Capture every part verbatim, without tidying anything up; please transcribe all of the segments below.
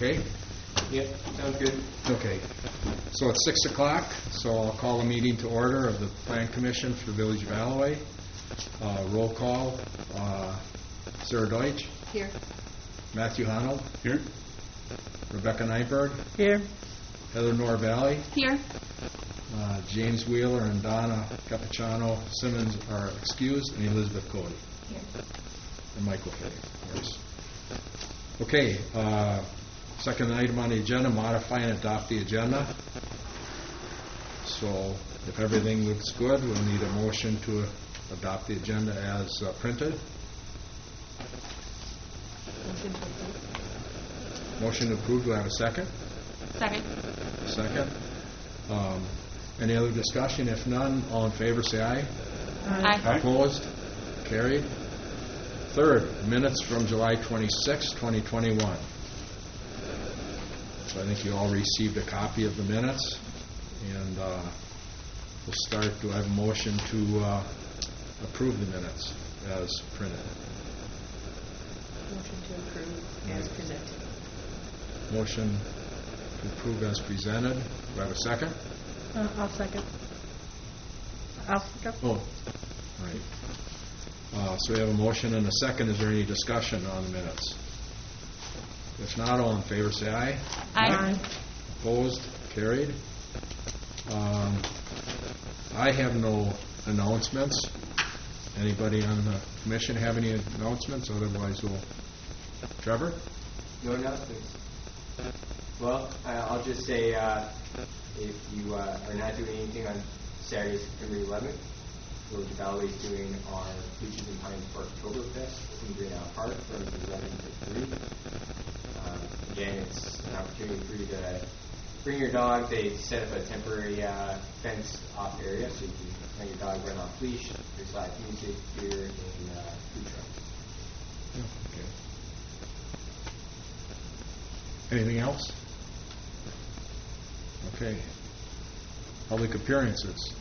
Okay? Yep, sounds good. Okay. So it's six o'clock, so I'll call the meeting to order of the Plan Commission for the Village of Alloway. Uh, roll call. Uh, Sarah Deutsch. Here. Matthew Honold. Here. Rebecca Nyberg. Here. Heather Norvalley. Here. Uh, James Wheeler and Donna Cappuccino Simmons are excused, and Elizabeth Cody. Here. And Michael Fay, of course. Okay, uh, second item on the agenda, modify and adopt the agenda. So if everything looks good, we'll need a motion to adopt the agenda as uh, printed. Motion to approve. Motion approved. Do I have a second? Second. Second. Um, any other discussion? If none, all in favor say aye. Aye. Aye. Opposed? Carried. Third, minutes from July twenty-sixth, twenty twenty-one. So I think you all received a copy of the minutes, and uh, we'll start. Do I have a motion to uh, approve the minutes as printed? Motion to approve as presented. Motion to approve as presented. Do I have a second? Uh, I'll second. I'll second. Oh, all right. Uh, so we have a motion and a second. Is there any discussion on the minutes? If not, all in favor say aye. Aye. Opposed? Carried. Um, I have no announcements. Anybody on the commission have any announcements? Otherwise, we'll. Trevor? No announcements. Well, uh, I'll just say uh, if you uh, are not doing anything on Saturday, September eleventh, Village of Alloway is doing our Peaches and Pines Parktoberfest in Green Isle Park from eleven to three. Um, again, it's an opportunity for you to bring your dog. They set up a temporary uh, fence off area so you can let your dog run off leash. There's live music, beer, and uh, food trucks. Okay. Anything else? Okay. Public appearances.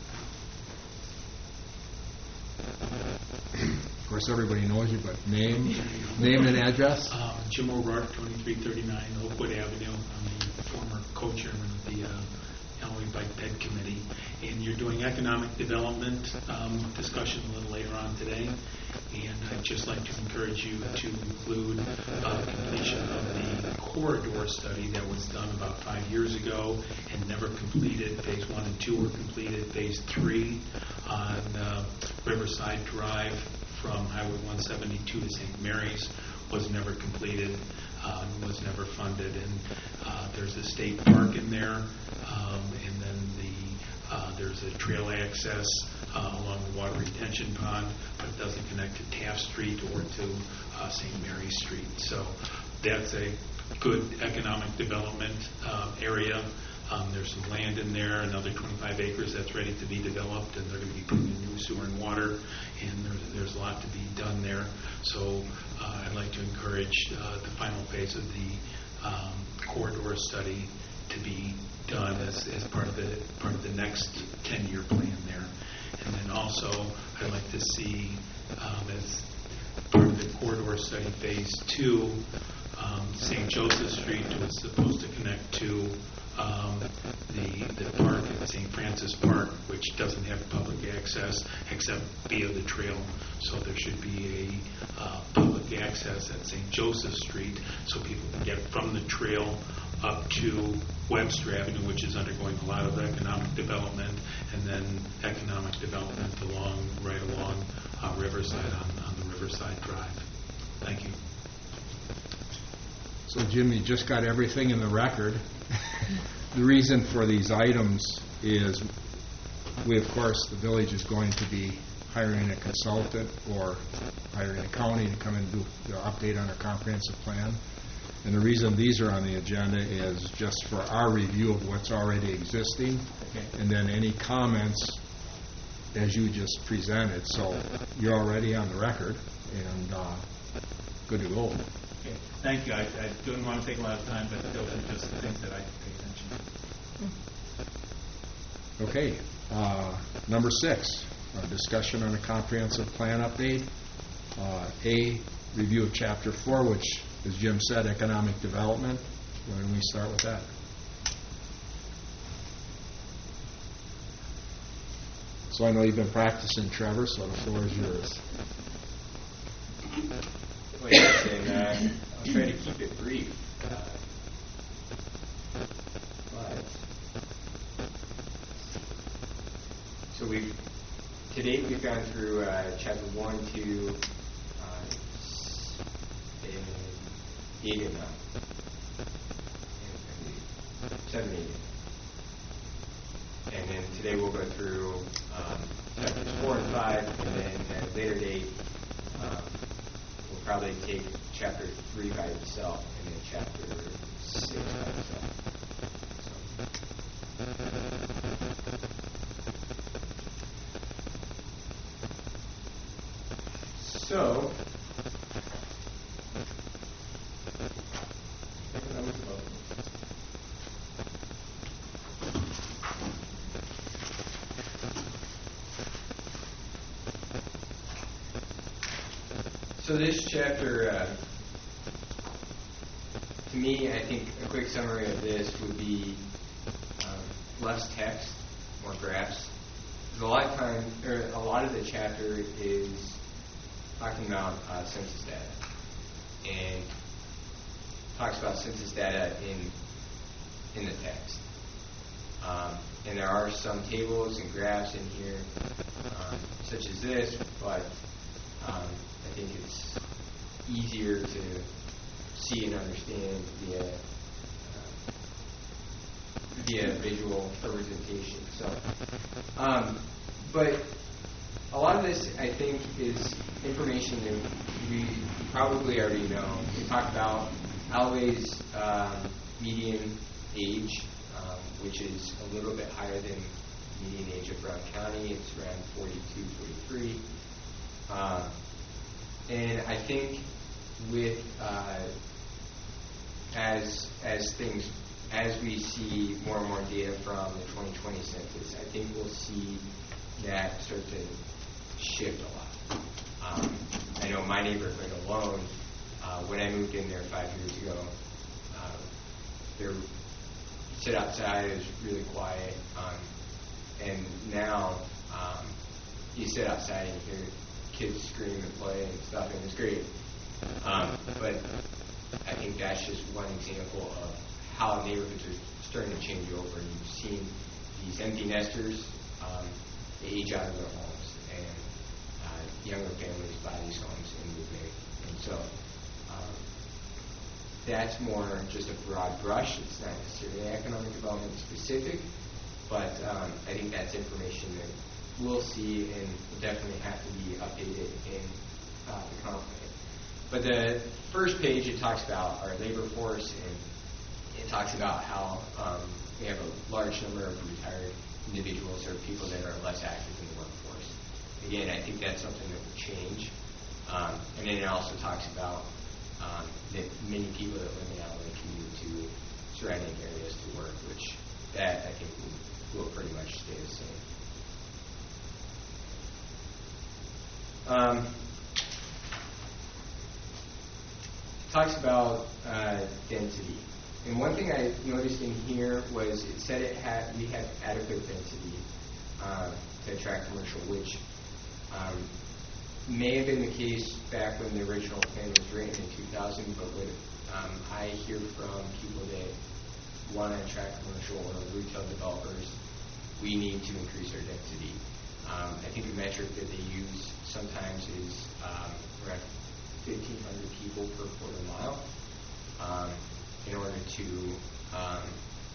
Of course, everybody knows you, but name, name and address. Um, Jim O'Rourke, twenty-three thirty-nine Oakwood Avenue. I'm the former co-chairman of the uh, Alloway Bike Ped Committee. And you're doing economic development um, discussion a little later on today. And I'd just like to encourage you to include uh, completion of the corridor study that was done about five years ago and never completed. Phase one and two were completed. Phase three on uh, Riverside Drive from Highway one seventy-two to Saint Mary's was never completed, uh, was never funded. And uh, there's a state park in there, um, and then the uh, there's a trail access uh, along the water retention pond, but it doesn't connect to Taft Street or to uh, Saint Mary's Street. So that's a good economic development uh, area. Um, there's some land in there, another twenty-five acres that's ready to be developed, and they're going to be putting in new sewer and water, and there's, there's a lot to be done there. So uh, I'd like to encourage uh, the final phase of the um, corridor study to be done as, as part of the part of the next ten-year plan there. And then also, I'd like to see um, as part of the corridor study phase two, um, Saint Joseph Street was supposed to connect to um, the the park at Saint Francis Park, which doesn't have public access except via the trail. So there should be a uh, public access at Saint Joseph Street so people can get from the trail up to Webster Avenue, which is undergoing a lot of economic development, and then economic development along right along uh, Riverside on, on the Riverside Drive. Thank you. So, Jim, you just got everything in the record. The reason for these items is we, of course, the village is going to be hiring a consultant or hiring a county to come and do the update on our comprehensive plan. And the reason these are on the agenda is just for our review of what's already existing, Okay. and then any comments as you just presented. So you're already on the record, and uh, good to go. Okay, thank you. I, I don't want to take a lot of time, but those are just the things that I pay attention to. Okay, uh, number six, a discussion on a comprehensive plan update. Uh, A, review of Chapter four, which, as Jim said, economic development. Why don't we start with that? So I know you've been practicing, Trevor, so the floor is yours. Well, yes, and uh, I'll try to keep it brief. Uh, but so we've to date we've gone through uh, chapter one, two, uh, and eight and nine, and seven, eight. And then today we'll go through um, chapters four and five, and then at a later date, um, we'll probably take chapter three by itself, and then chapter six by itself. So, So this chapter, uh, to me, I think a quick summary of this would be um, less text, more graphs. There's a lot of time, or a lot of the chapter is talking about uh, census data, and talks about census data in in the text. Um, and there are some tables and graphs in here, um, such as this, but um, I think it's easier to see and understand via uh, via visual representation. So, um, but a lot of this, I think, is information that we probably already know. We talked about Alway's um, median age, um, which is a little bit higher than median age of Brown County. It's around forty-two, forty-three. Um, and I think with uh, as as things as we see more and more data from the twenty twenty census, I think we'll see that start to shift a lot. Um, I know my neighborhood alone, uh, when I moved in there five years ago, uh, there sit outside, it was really quiet, um, and now um, you sit outside and you hear kids scream and play and stuff, and it's great. Um, but I think that's just one example of how neighborhoods are starting to change over. You've seen these empty nesters um, age out of their homes, and uh, younger families buy these homes and move in. And so um, that's more just a broad brush. It's not necessarily economic development specific, but um, I think that's information that we'll see and will definitely have to be updated in uh, the comp plan. But the first page, it talks about our labor force, and it talks about how um, we have a large number of retired individuals or people that are less active in the workforce. Again, I think that's something that will change. Um, and then it also talks about um, that many people that live in Alway commute to surrounding areas to work, which that I think will, will pretty much stay the same. Um, talks about uh, density. And one thing I noticed in here was it said it had we had adequate density uh, to attract commercial, which um, may have been the case back when the original plan was written in two thousand, but what um, I hear from people that want to attract commercial or retail developers, we need to increase our density. Um, I think a metric that they use sometimes is um, around fifteen hundred people per quarter mile um, in order to um,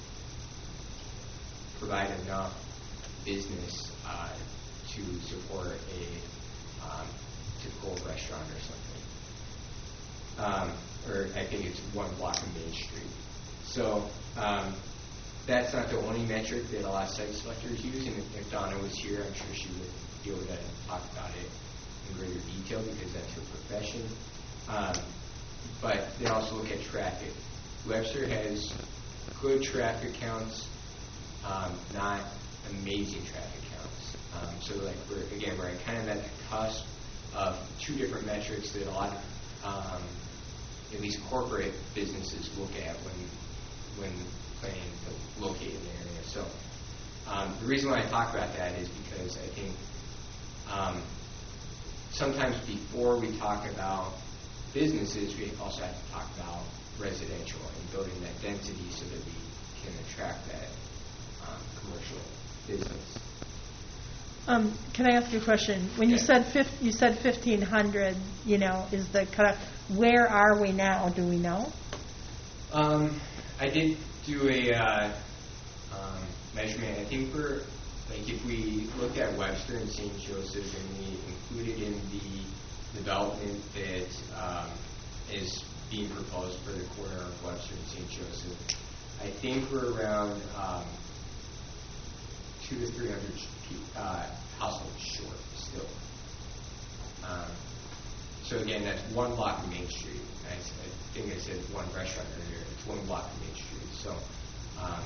provide enough business uh, to support a um, typical restaurant or something. Um, or I think it's one block of Main Street. So um, that's not the only metric that a lot of site selectors use, and if Donna was here, I'm sure she would be able to talk about it in greater detail because that's her profession. Um, but they also look at traffic. Webster has good traffic counts, um, not amazing traffic counts. Um, so like we're again we're kind of at the cusp of two different metrics that a lot of um, at least corporate businesses look at when when planning to locate in the area. So um, the reason why I talk about that is because I think um, sometimes before we talk about businesses, we also have to talk about residential and building that density so that we can attract that um, commercial business. Um, can I ask you a question? When you Okay. said fif- you said fifteen hundred, you know, is the cutoff. Where are we now? Do we know? Um, I did do a uh, um, measurement. I think we're, like, if we looked at Webster and Saint Joseph and we included in the development that um, is being proposed for the corner of Webster and Saint Joseph, I think we're around um, two to three hundred uh, households short still. Um, so again, that's one block of Main Street. I, I think I said one restaurant earlier. It's one block of Main Street. So um,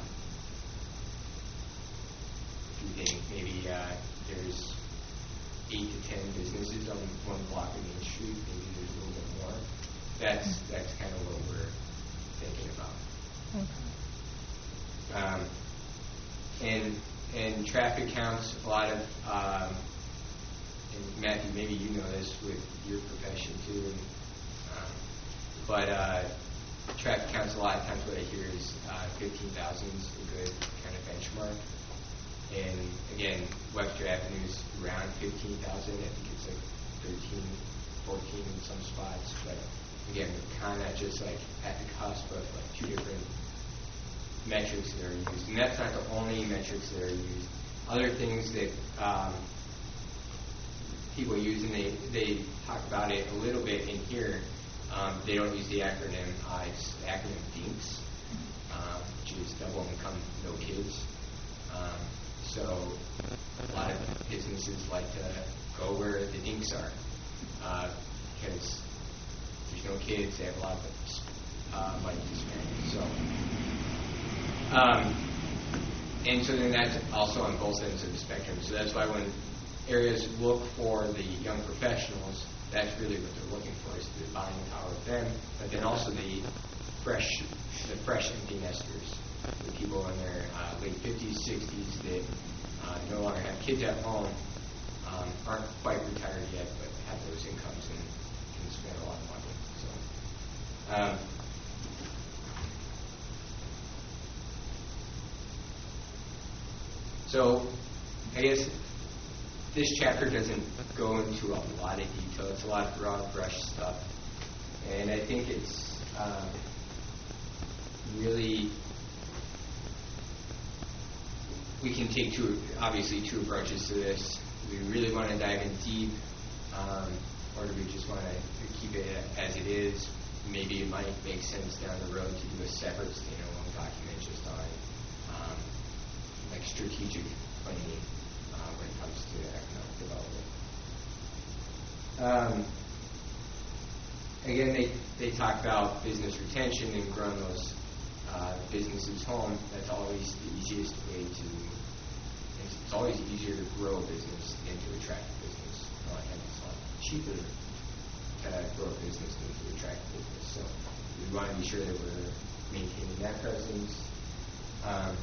if you think maybe uh, there's eight to ten businesses on one block of Main Street, maybe there's a little bit more. That's that's kind of what we're thinking about. Okay. Um, and and traffic counts, a lot of, um, and Matthew, maybe you know this with your profession too, and, um, but uh, traffic counts, a lot of times what I hear is uh, fifteen thousand is a good kind of benchmark. And again, Webster Avenue is around fifteen thousand. I think it's like thirteen, fourteen in some spots. But again, we're kind of just like at the cusp of like two different metrics that are used. And that's not the only metrics that are used. Other things that um, people use, and they, they talk about it a little bit in here, um, they don't use the acronym. Uh, it's the acronym DINKS, um, which is double income, no kids. Um, so a lot of businesses like to go where the dinks are uh, because there's no kids, they have a lot of uh, money to spend. So, um, and so then that's also on both ends of the spectrum. So that's why when areas look for the young professionals, that's really what they're looking for, is the buying power of them, but then also the fresh, the fresh empty nesters, the people in their uh, late fifties, sixties that uh, no longer have kids at home, um, aren't quite retired yet, but have those incomes and can spend a lot of money. So, um, so I guess this chapter doesn't go into a lot of detail. It's a lot of broad brush stuff, and I think it's um, really, we can take two, obviously two approaches to this. Do we really want to dive in deep, um, or do we just want to keep it as it is? Maybe it might make sense down the road to do a separate standalone document just on um, like strategic planning uh, when it comes to economic development. Um, again, they, they talk about business retention and growing those uh, businesses home. That's always the easiest way to, it's, it's always easier to grow a business than to attract a business. A lot of times it's a lot cheaper to grow a business than to attract a business. So we want to be sure that we're maintaining that presence. Um,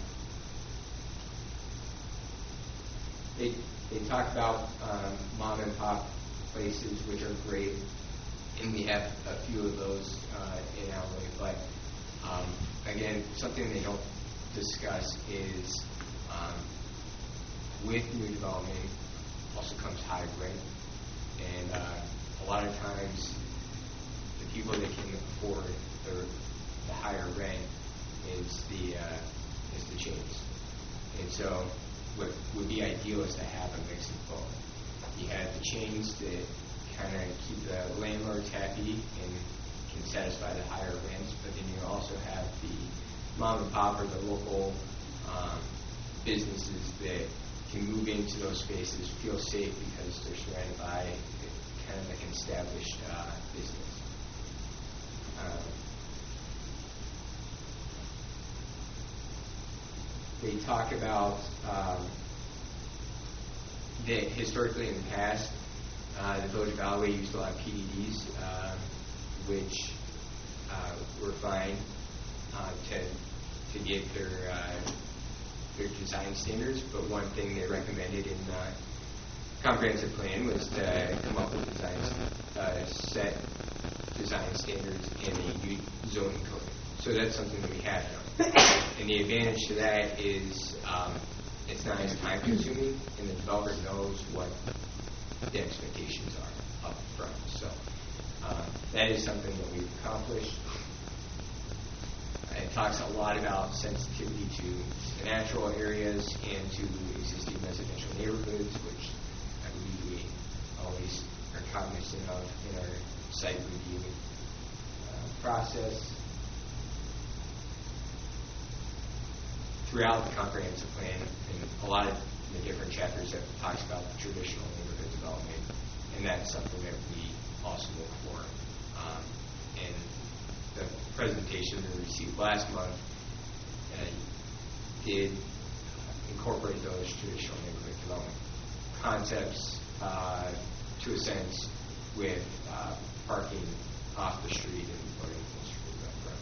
they, they talk about um, mom and pop places, which are great, and we have a few of those uh, in L A, but um, again, something they don't discuss is um, with new development also comes high rent, and uh, a lot of times the people that can afford the, the higher rent is the uh, is the chains, and so what would be ideal is to have a mix of both. You have the chains that kind of keep the landlords happy and can satisfy the higher rents, but then you also have the mom and pop or the local um, businesses that can move into those spaces, feel safe because they're surrounded by kind of like an established uh, business. Um, they talk about um, that historically in the past, uh, the Village of Alloway used a lot of P D Ds, uh, which uh, were fine uh, to to get their uh, their design standards, but one thing they recommended in the comprehensive plan was to come up with design, uh, set design standards in a new zoning code. So that's something that we have now. And the advantage to that is um, it's not as time consuming, and the developer knows what the expectations are up front. So uh, that is something that we've accomplished. It talks a lot about sensitivity to the natural areas and to existing residential neighborhoods, which I believe we always are cognizant of in our site review uh, process. Throughout the comprehensive plan, and a lot of the different chapters that talks about traditional neighborhood development, and that's something that we also look for. Um, and the presentation we received last month uh, did incorporate those traditional neighborhood development concepts uh, to a sense with uh, parking off the street and loading the street up front.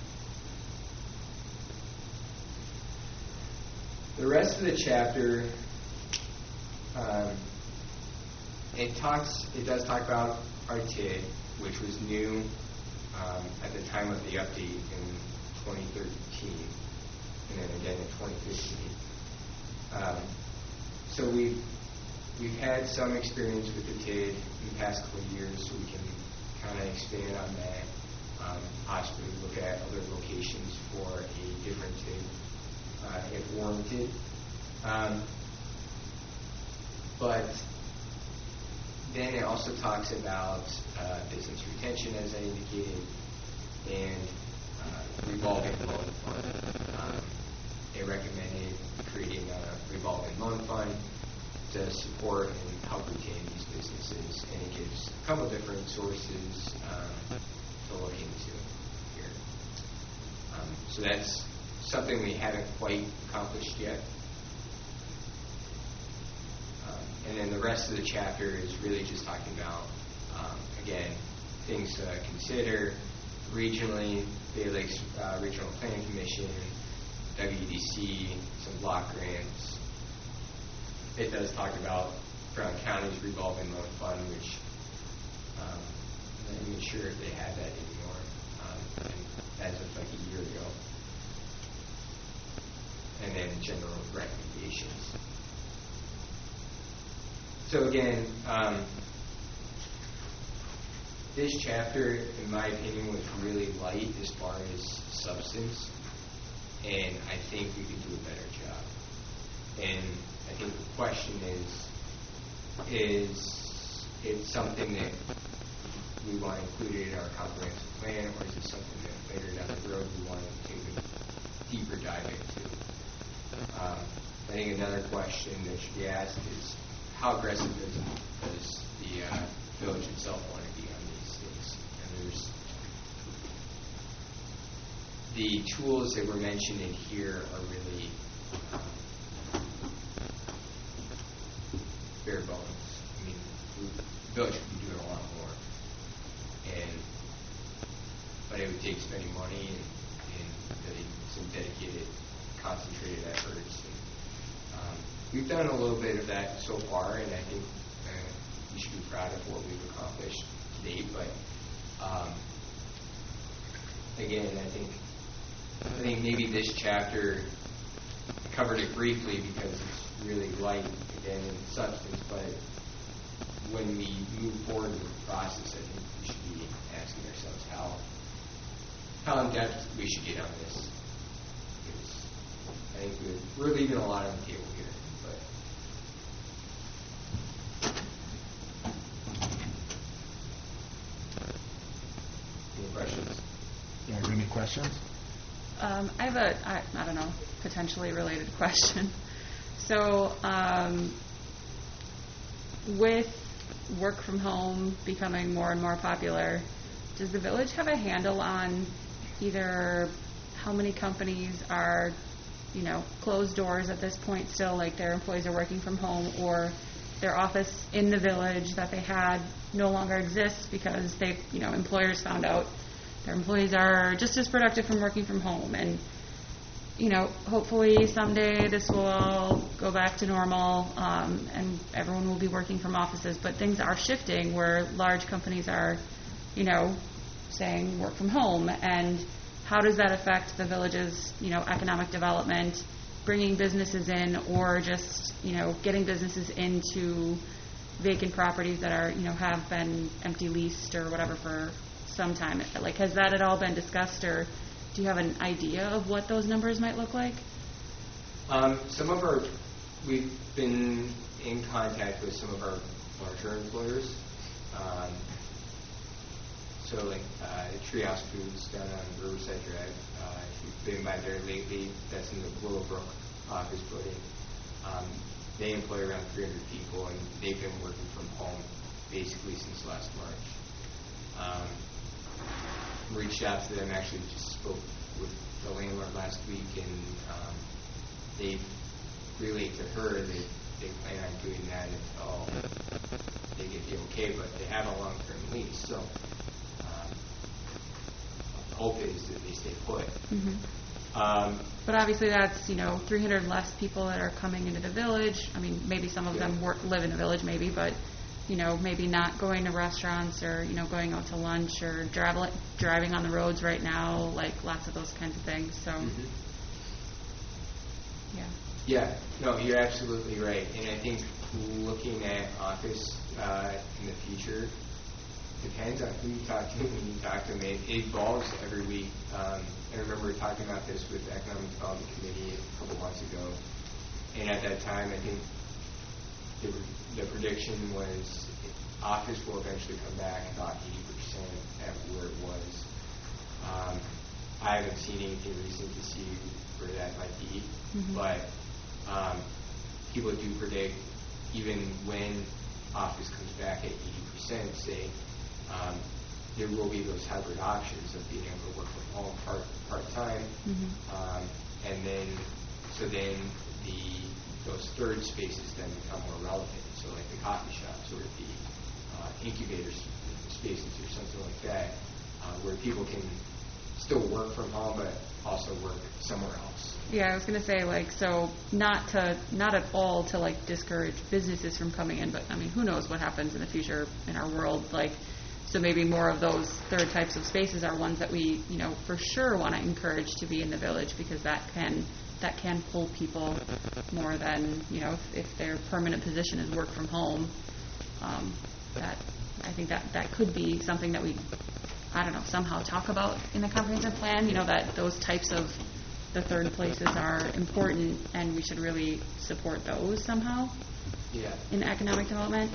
The rest of the chapter, um, it talks, it does talk about our T I D, which was new um, at the time of the update in twenty thirteen, and then again in twenty fifteen. Um, so we've we've had some experience with the T I D in the past couple of years, so we can kind of expand on that. Um, possibly look at other locations for a different T I D. Uh, if warranted. Um, but then it also talks about uh, business retention, as I indicated, and uh, revolving loan fund. Um, they recommended creating a revolving loan fund to support and help retain these businesses, and it gives a couple different sources um, to look into here. Um, so that's something we haven't quite accomplished yet. Um, and then the rest of the chapter is really just talking about, um, again, things to consider regionally, Bay Lakes uh, Regional Planning Commission, W D C, some block grants. It does talk about Brown County's revolving loan fund, which um, I'm not even sure if they have that anymore, um, as of like a year ago. And then general recommendations. So again, um, this chapter, in my opinion, was really light as far as substance, and I think we could do a better job. And I think the question is, is it something that we want included in our comprehensive plan, or is it something that later down the road we want to take a deeper dive into? Um, I think another question that should be asked is, how aggressive does, does the uh, village itself want to be on these things? And there's the tools that were mentioned in here are really um, bare bones. I mean, the village could be doing a lot more, and but it would take spending money and, and really some dedicated, concentrated efforts. And, um, we've done a little bit of that so far, and I think uh, we should be proud of what we've accomplished to date. But um, again, I think I think maybe this chapter covered it briefly because it's really light again in substance. But when we move forward with the process, I think we should be asking ourselves how how in depth we should get on this. I think we're, we're leaving a lot on the table here, but any questions? Yeah, any questions? Um, I have a, I, I don't know, potentially related question. So, um, with work from home becoming more and more popular, does the village have a handle on either how many companies are, you know, closed doors at this point still, like their employees are working from home, or their office in the village that they had no longer exists because they, you know, employers found out their employees are just as productive from working from home? And you know, hopefully someday this will all go back to normal, um, and everyone will be working from offices, but things are shifting where large companies are, you know, saying work from home, and how does that affect the village's, you know, economic development, bringing businesses in, or just, you know, getting businesses into vacant properties that are, you know, have been empty leased or whatever for some time. Like, has that at all been discussed, or do you have an idea of what those numbers might look like? Um, some of our, we've been in contact with some of our larger employers. Um, so like uh, Treehouse Foods down on Riverside Drive, uh, if you've been by there lately, that's in the Willowbrook office building. Um, they employ around three hundred people, and they've been working from home basically since last March. Um, reached out to them, actually just spoke with the landlord last week, and um, they relayed to her that they plan on doing that if all they get the okay, but they have a long-term lease, so um, the hope is that they stay put. Mm-hmm. Um, But obviously that's, you know, three hundred less people that are coming into the village. I mean, maybe some of Yeah. them work, live in the village maybe, but, you know, maybe not going to restaurants or, you know, going out to lunch or travel, driving on the roads right now, like lots of those kinds of things. So, mhm. yeah. Yeah, no, you're absolutely right. And I think looking at office uh, in the future depends on who you talk to when you talk to them. It, it evolves every week. Um, I remember talking about this with the Economic Development Committee a couple months ago. And at that time, I think the, the prediction was office will eventually come back about eighty percent at where it was. Um, I haven't seen anything recent to see where that might be, Mhm. but um, people do predict even when office comes back at eighty percent, say, um, there will be those hybrid options of being able to work from home part part time, Mhm. um, and then so then the those third spaces then become more relevant. So like the coffee shops or the uh, incubator spaces or something like that, uh, where people can still work from home but also work somewhere else. Yeah, I was going to say, like, so not to, not at all to, like, discourage businesses from coming in, but, I mean, who knows what happens in the future in our world, like, so maybe more of those third types of spaces are ones that we, you know, for sure want to encourage to be in the village, because that can, that can pull people more than, you know, if, if their permanent position is work from home, um, that, I think that, that could be something that we, I don't know, somehow talk about in the comprehensive plan, you know, that those types of the third places are important, and we should really support those somehow Yeah. in economic development.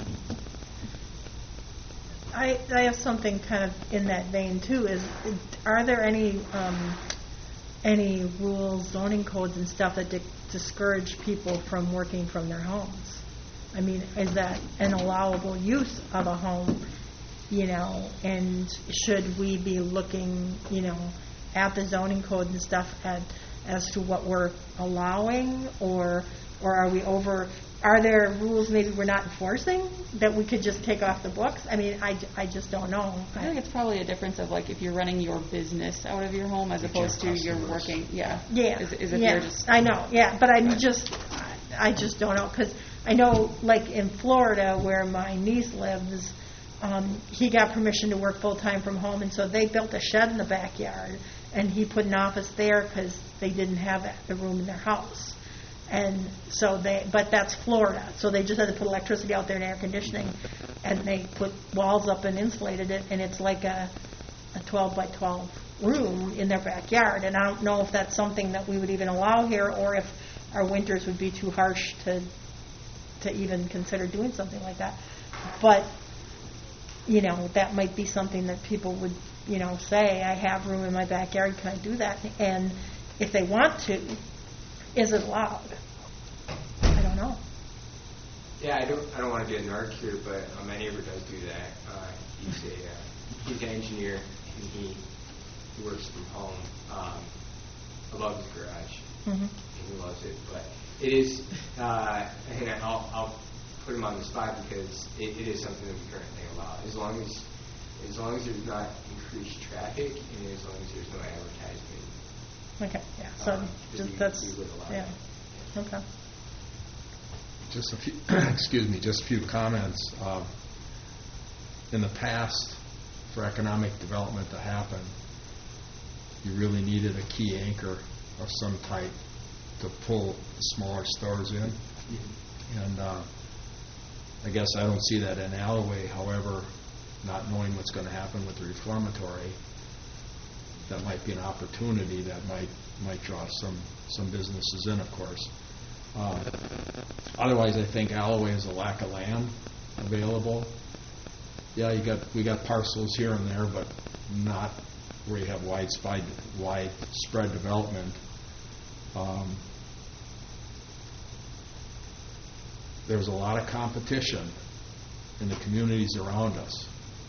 I, I have something kind of in that vein too. Is are there any um, any rules, zoning codes, and stuff that di- discourage people from working from their homes? I mean, is that an allowable use of a home? You know, and should we be looking, you know, at the zoning code and stuff at, as to what we're allowing, or or are we over? Are there rules maybe we're not enforcing that we could just take off the books? I mean, I, I just don't know. I think it's probably a difference of, like, if you're running your business out of your home as With opposed your to you're customers. working, yeah. Yeah, Is, is if yeah, you're just, I know, yeah, but I'm Right. just, I just don't know, because I know, like in Florida, where my niece lives, um, he got permission to work full-time from home, and so they built a shed in the backyard, and he put an office there because they didn't have the room in their house. And so they, but that's Florida, so they just had to put electricity out there and air conditioning, and they put walls up and insulated it, and it's like a, a twelve by twelve room in their backyard. And I don't know if that's something that we would even allow here, or if our winters would be too harsh to to even consider doing something like that. But, you know, that might be something that people would, you know, say, I have room in my backyard, can I do that? And if they want to, is it allowed? I don't know. Yeah, I don't. I don't want to be a narc here, but uh, my neighbor does do that. Uh, he's a uh, he's an engineer, and he, he works from home. Um, I love his garage, Mm-hmm. and he loves it. But it is, uh, and I'll I'll put him on the spot because it, it is something that we currently allow. As long as as long as there's not increased traffic, and as long as there's no advertisement Okay, yeah, so Um, just, we- that's, we would allow yeah, that. okay. Just a few, excuse me, just a few comments. Uh, In the past, for economic development to happen, you really needed a key anchor of some type to pull the smaller stores in. And uh, I guess I don't see that in Alloway. However, not knowing what's going to happen with the reformatory, that might be an opportunity that might might draw some some businesses in, of course. Uh, otherwise, I think Alloway has a lack of land available. Yeah, you got we got parcels here and there, but not where you have widespread widespread development. Um, there's a lot of competition in the communities around us.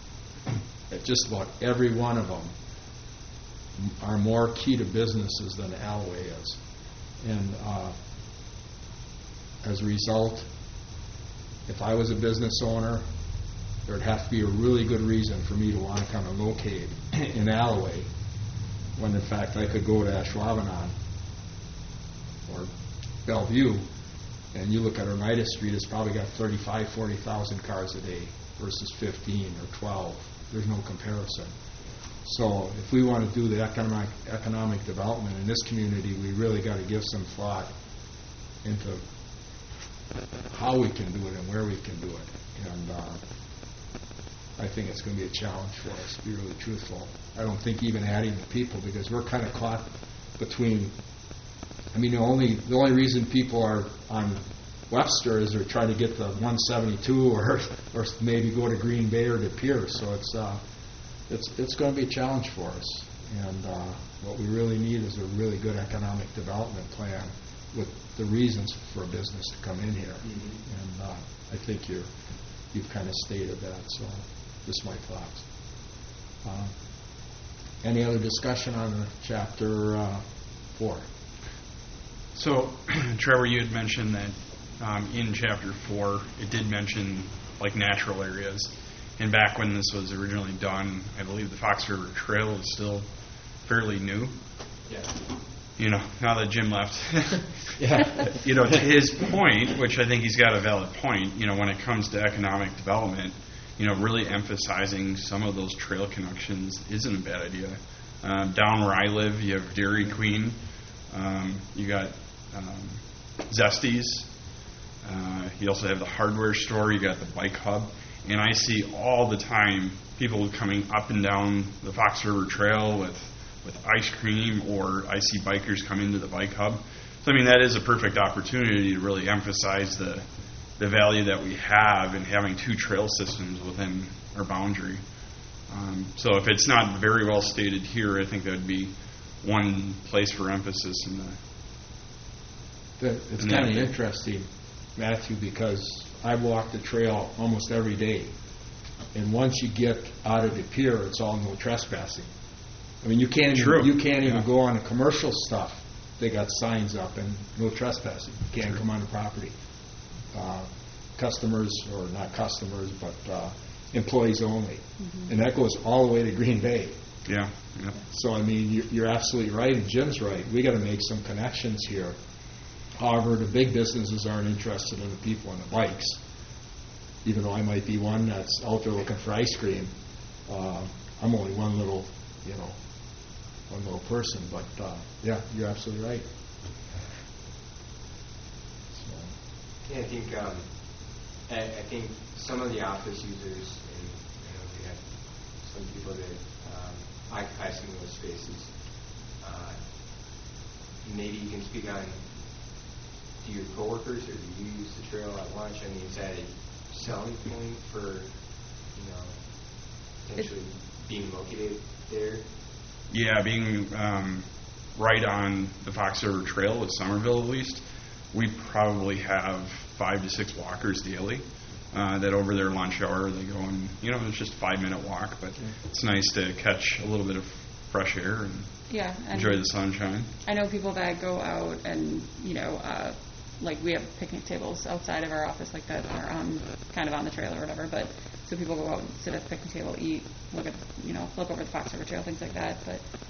At just about every one of them are more key to businesses than Alloway is. And uh, as a result, if I was a business owner, there would have to be a really good reason for me to want to come and locate in Alloway, when in fact I could go to Ashwaubenon or Bellevue, and you look at Oneida Street, it's probably got thirty-five, forty thousand cars a day versus fifteen or twelve. There's no comparison. So if we want to do the economic economic development in this community, we really got to give some thought into how we can do it and where we can do it. And uh, I think it's going to be a challenge for us, to be really truthful. I don't think even adding the people, because we're kind of caught between. I mean, the only the only reason people are on Webster is they're trying to get the one seventy-two or or maybe go to Green Bay or to Pierce. So it's uh, it's it's going to be a challenge for us. And uh, what we really need is a really good economic development plan with the reasons for a business to come in here. Mm-hmm. And uh, I think you're you've kind of stated that. So just my thoughts. Uh, any other discussion on the chapter uh, four? So, Trevor, you had mentioned that um, in Chapter four, it did mention, like, natural areas. And back when this was originally done, I believe the Fox River Trail was still fairly new. Yeah. You know, now that Jim left. Yeah. You know, to his point, which I think he's got a valid point, you know, when it comes to economic development, you know, really emphasizing some of those trail connections isn't a bad idea. Um, down where I live, you have Dairy Queen. Um, you got um, Zesties. Uh, you also have the hardware store. You got the bike hub. And I see all the time people coming up and down the Fox River Trail with, with ice cream, or I see bikers come into the bike hub. So, I mean, that is a perfect opportunity to really emphasize the, the value that we have in having two trail systems within our boundary. Um, so if it's not very well stated here, I think that would be one place for emphasis in the. The, it's in kind of that. interesting, Matthew, because I walk the trail almost every day, and once you get out of the pier, it's all no trespassing. I mean, you can't even, True. you can't even Yeah. go on the commercial stuff. They got signs up and no trespassing. You can't come on the property. Uh, customers, or not customers, but uh, employees only, Mm-hmm. and that goes all the way to Green Bay. Yeah. Yeah. So, I mean, you- you're absolutely right, and Jim's right. We got to make some connections here. However, the big businesses aren't interested in the people on the bikes. Even though I might be one that's out there looking for ice cream, uh, I'm only one little, you know, one little person. But uh, yeah, you're absolutely right. So, Yeah, I think um, I, I think some of the office users, and you know, we have some people that um, occupy some of those spaces. Uh, maybe you can speak on, do your coworkers or do you use the trail at lunch? I mean, is that a selling point for, you know, potentially being located there? Yeah, being um, right on the Fox River Trail with Somerville, at least, we probably have five to six walkers daily uh, that over their lunch hour they go and, you know, it's just a five-minute walk, but it's nice to catch a little bit of fresh air and Yeah. And enjoy the sunshine. I know people that go out and, you know, uh, like we have picnic tables outside of our office like that are on, kind of on the trail or whatever, but so people go out and sit at the picnic table, eat, look at, you know, look over the Fox River Trail, things like that. But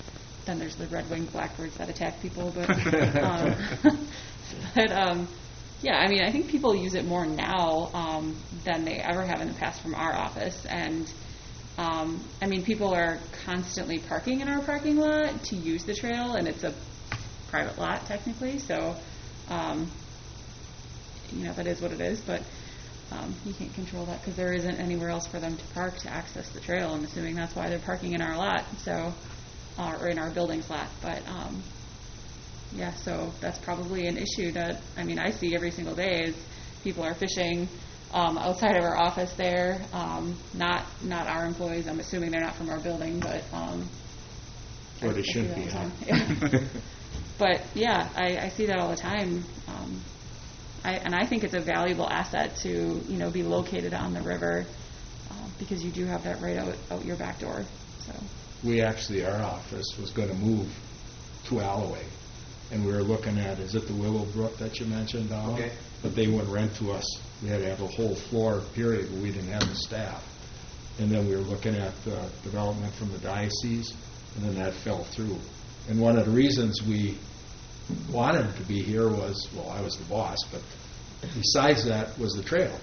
then there's the red-winged blackbirds that attack people. But, um, but um, yeah, I mean, I think people use it more now um, than they ever have in the past from our office. And um, I mean, people are constantly parking in our parking lot to use the trail, and it's a private lot technically. So, um, you know, that is what it is. But um, you can't control that because there isn't anywhere else for them to park to access the trail. I'm assuming that's why they're parking in our lot. So. Uh, or in our buildings lot, but um, yeah, so that's probably an issue that, I mean, I see every single day is people are fishing um, outside of our office there, um, not not our employees. I'm assuming they're not from our building, but um, or I- they I see should that be. all the Huh? time. Yeah. But yeah, I, I see that all the time, um, I, and I think it's a valuable asset to, you know, be located on the river uh, because you do have that right out, out your back door. So. We actually, our office was going to move to Alloway, and we were looking at, is it the Willow Brook that you mentioned, Don? Okay. But they wouldn't rent to us. We had to have a whole floor period where we didn't have the staff. And then we were looking at uh, development from the diocese, and then that fell through. And one of the reasons we wanted to be here was, well, I was the boss, but besides that was the trail.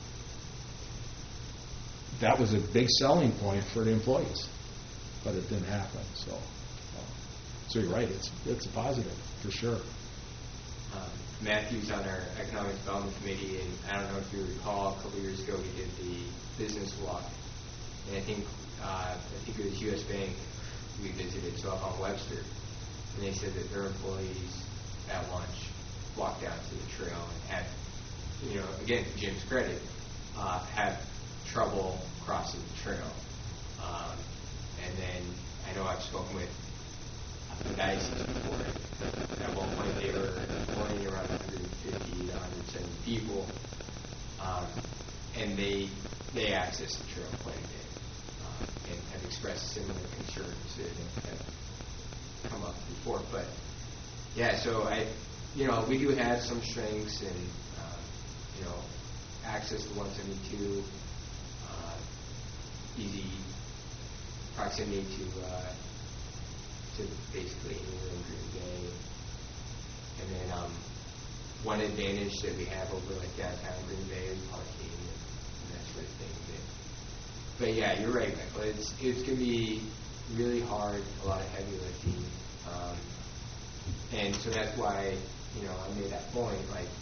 That was a big selling point for the employees. But it didn't happen. So, uh, so you're right. It's it's a positive for sure. Um, Matthew's on our economic development committee, and I don't know if you recall, a couple of years ago we did the business walk, and I think uh, I think it was U S Bank we visited, so up on Webster, and they said that their employees at lunch walked down to the trail and had, you know, again to Jim's credit, uh, had trouble crossing the trail. Um, And then I know I've spoken with the diocese before. At one point they were employing around one hundred fifty to one hundred seventy people, um, and they they access the trail quite a bit um, and have expressed similar concerns that have come up before. But yeah, so I, you know, we do have some strengths and um, you know, access to one seventy-two, uh, easy. Proximity to uh, to basically anywhere in Green Bay, and then um, one advantage that we have over like downtown Green Bay is parking and, and that sort of thing. But, but yeah, you're right, Michael. It's it's gonna be really hard, a lot of heavy lifting, um, and so that's why, you know, I made that point. Like,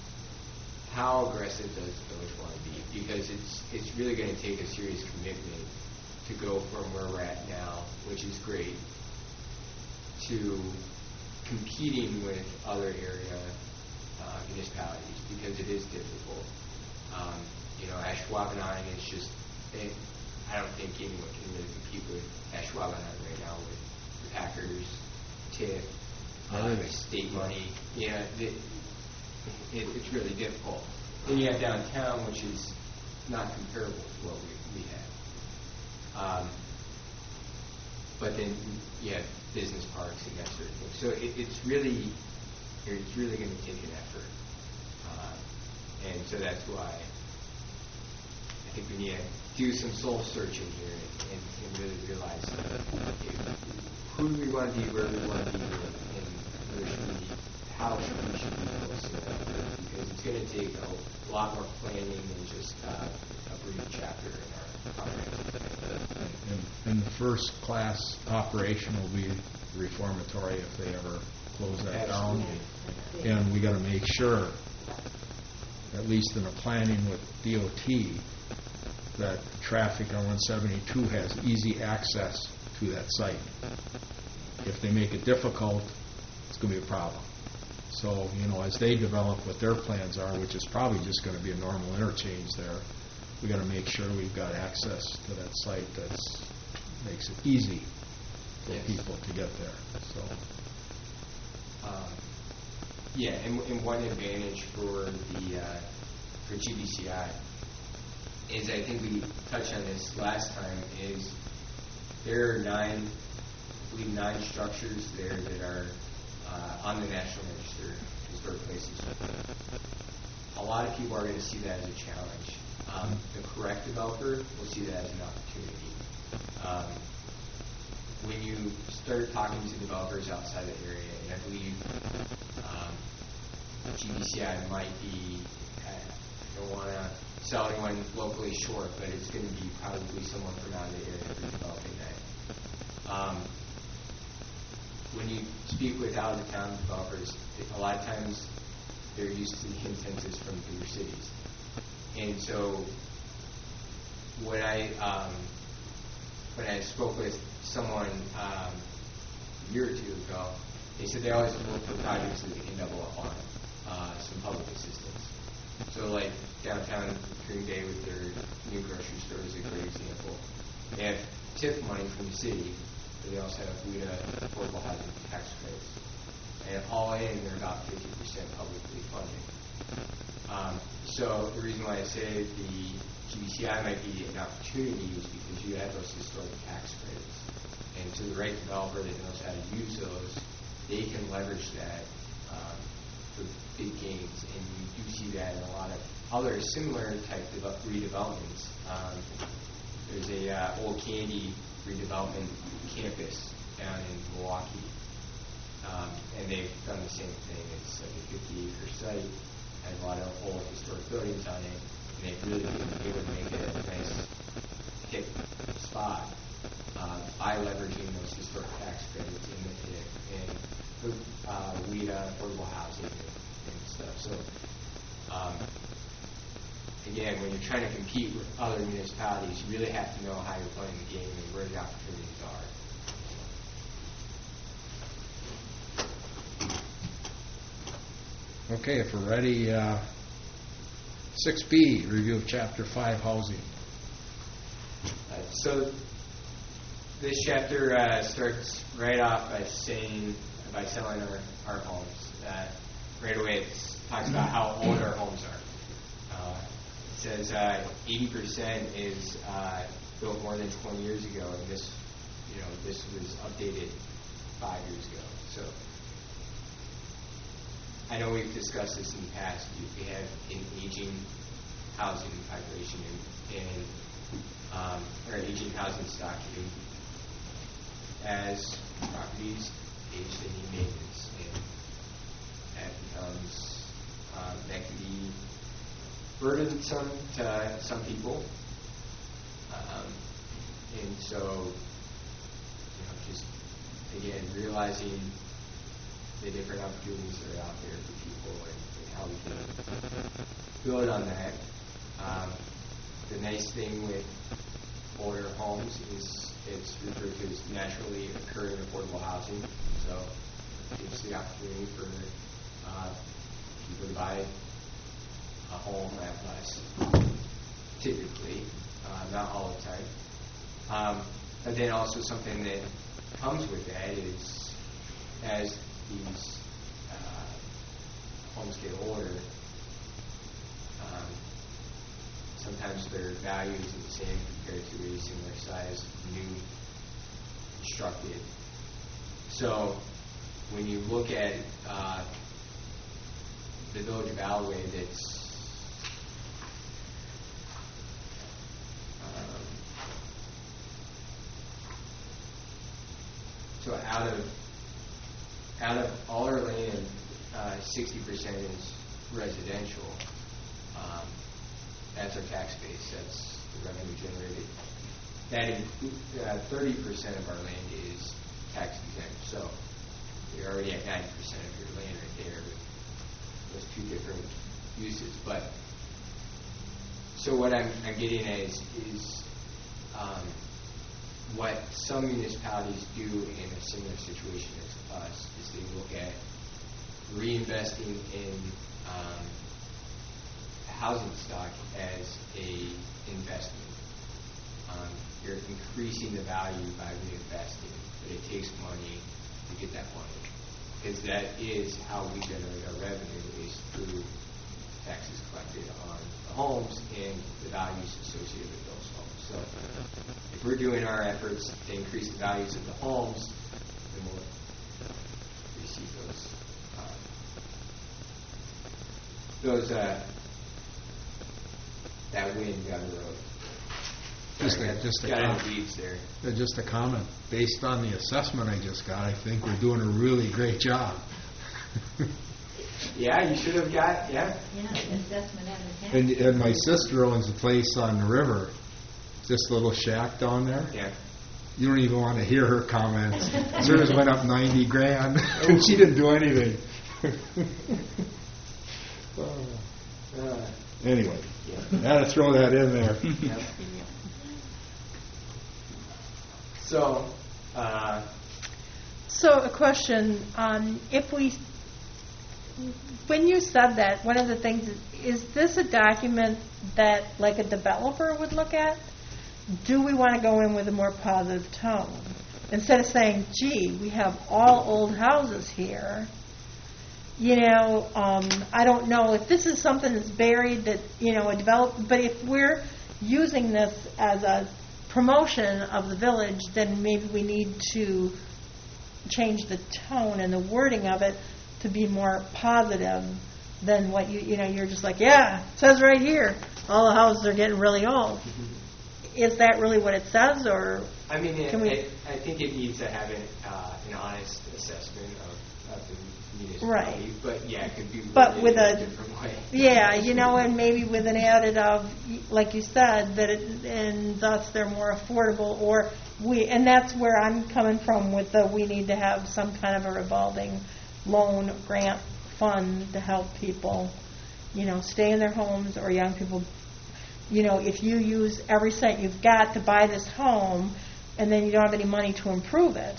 how aggressive does the village want to be? Because it's it's really going to take a serious commitment to go from where we're at now, which is great, to competing with other area uh, municipalities, because it is difficult. Um, you know, Ashwaubenon is just, it, I don't think anyone can really compete with Ashwaubenon right now with the Packers, T I F, uh, state money. You know, it, it, it's really difficult. Then you have downtown, which is not comparable to what we, we have. Um, but then you have business parks and that sort of thing. So it, it's really, it's really going to take an effort, uh, and so that's why I think we need to do some soul searching here and, and, and really realize if, who do we want to be, where we want to be, and, and where should we, how should we should be focusing on it, because it's going to take a lot more planning than just uh, a brief chapter in our And, and the first class operation will be the reformatory if they ever close that down. And we got to make sure, at least in the planning with D O T, that traffic on one seventy-two has easy access to that site. If they make it difficult, it's going to be a problem. So, you know, as they develop what their plans are, which is probably just going to be a normal interchange there, we got to make sure we've got access to that site that makes it easy for Yes. people to get there. So, um, yeah, and, and one advantage for the uh, for G B C I is, I think we touched on this last time, is there are nine, I believe nine structures there that are uh, on the National Register of Historic Places. A lot of people are going to see that as a challenge. Um, the correct developer will see that as an opportunity. Um, when you start talking to developers outside the area, and I believe um, G B C I might be, I don't want to sell anyone locally short, but it's going to be probably someone from out of the area who's developing that. Um, when you speak with out-of-town developers, a lot of times they're used to the incentives from bigger cities. And so when I um, when I spoke with someone um, a year or two ago, they said they always look for projects that they can double up on uh, some public assistance. So like downtown Green Bay with their new grocery store is a great example. They have T I F money from the city, but they also have W I D A affordable housing tax credits. And all in, they're about fifty percent publicly funded. Um, so the reason why I say the G B C I might be an opportunity is because you have those historic tax credits. And to the right developer that knows how to use those, they can leverage that um, for big gains. And you do see that in a lot of other similar type of redevelopments. Um, there's a uh, Old Candy redevelopment campus down in Milwaukee. Um, and they've done the same thing. It's like a fifty acre site, has a lot of old historic buildings on it, and they've really been able to make it a nice hip spot uh, by leveraging those historic tax credits in the T I F and the uh, W I D A affordable housing and, and stuff. So um, again, when you're trying to compete with other municipalities, you really have to know how you're playing the game and where the opportunities are. Okay, if we're ready, uh, six B, review of Chapter five, housing. Uh, so this chapter uh, starts right off by saying, by selling our, our homes. Uh, right away it talks about how old our homes are. Uh, it says uh, eighty percent is uh, built more than twenty years ago, and this, you know, this was updated five years ago. So I know we've discussed this in the past. We have an aging housing population and, and um, or aging housing stock. As properties age, they need maintenance, and that becomes um, that can be burdensome to some people. Um, and so, you know, just again realizing the different opportunities that are out there for people and, and how we can build on that. Um, the nice thing with older homes is it's referred to as naturally occurring affordable housing. So it gives the opportunity for uh, people to buy a home at less, typically, uh, not all the time. Um, but then also something that comes with that is as these uh, homes get older, um, sometimes their value isn't the same compared to a similar size new constructed. So when you look at uh, the Village of Alloway that's um, so out of out of all our land, uh, sixty percent is residential. Um, that's our tax base. That's the revenue generated. That includes uh, thirty percent of our land is tax exempt. So you're already at ninety percent of your land right there with those two different uses. But so what I'm, I'm getting at is, is um, what some municipalities do in a similar situation as us is they look at reinvesting in um, housing stock as a investment. Um, you're increasing the value by reinvesting, but it takes money to get that money, because that is how we generate our revenue, is through taxes collected on the homes and the values associated with those homes. So if we're doing our efforts to increase the values of the homes, then we'll receive those um, those uh, that win down the road. Just Sorry, a, got- just a got in comment. the weeds there. Uh, Just a comment. Based on the assessment I just got, I think we're doing a really great job. Yeah, you should have got, yeah. Yeah, assessment and the tax. And, and my sister owns a place on the river, this little shack down there. Yeah. You don't even want to hear her comments. Hers went up ninety grand, and she didn't do anything. Uh, Anyway, yeah. had to throw that in there. Yep. So, uh, So a question, um, if we, when you said that, one of the things, is is this a document that like a developer would look at? Do we want to go in with a more positive tone? Instead of saying, gee, we have all old houses here, you know, um, I don't know if this is something that's buried that, you know, a develop, but if we're using this as a promotion of the village, then maybe we need to change the tone and the wording of it to be more positive than what you, you know, you're just like, yeah, it says right here, all the houses are getting really old. Is that really what it says, or? I mean, it, Can we- it, I think it needs to have an, uh, an honest assessment of, of the municipality. Right. But yeah, it could be But worded with in a- a different way. Yeah, you know, and maybe with an added of, like you said, that it, and thus they're more affordable, or we, and that's where I'm coming from with the, we need to have some kind of a revolving loan grant fund to help people, you know, stay in their homes, or young people, you know, if you use every cent you've got to buy this home, and then you don't have any money to improve it,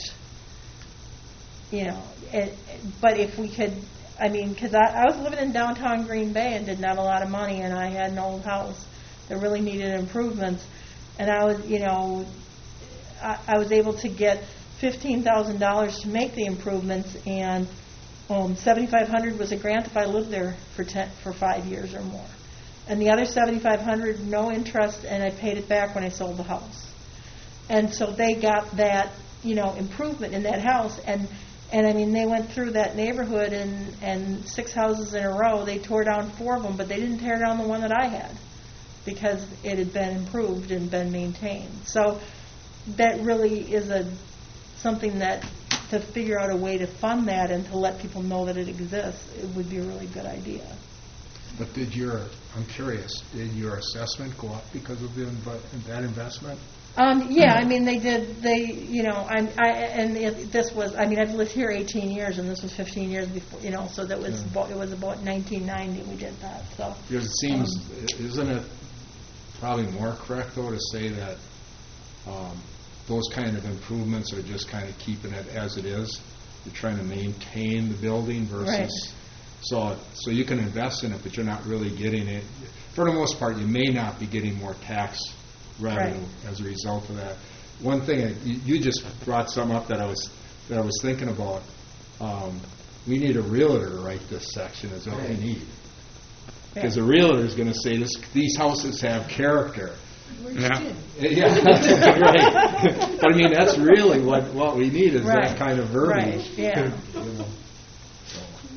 you know, it, but if we could, I mean, because I, I was living in downtown Green Bay and didn't have a lot of money, and I had an old house that really needed improvements, and I was, you know, I, I was able to get fifteen thousand dollars to make the improvements, and um, seventy-five hundred dollars was a grant if I lived there for ten, for five years or more, and the other seventy-five hundred dollars no interest, and I paid it back when I sold the house, and so they got that, you know, improvement in that house, and. And I mean, they went through that neighborhood, and, and six houses in a row, they tore down four of them, but they didn't tear down the one that I had because it had been improved and been maintained. So that really is a something that, to figure out a way to fund that and to let people know that it exists, it would be a really good idea. But did your, I'm curious, did your assessment go up because of the inv- that investment? Um, yeah, I mean, they did, they, you know, I'm, I, and it, this was, I mean, I've lived here eighteen years, and this was fifteen years before, you know, so that was, Yeah. about, it was about nineteen ninety we did that, so. Because it seems, Um, isn't it probably more correct, though, to say that um, those kind of improvements are just kind of keeping it as it is? You're trying to maintain the building versus... Right. So, so you can invest in it, but you're not really getting it. For the most part, you may not be getting more tax revenue Right. as a result of that. One thing, that you you just brought some up that I was, that I was thinking about. Um, We need a realtor to write this section, is what we Right. need. Because the realtor is going to say, this, these houses have character. Yeah. Yeah, right. But I mean, that's really what, what we need, is Right. that kind of verbiage. Right, yeah. You know, so.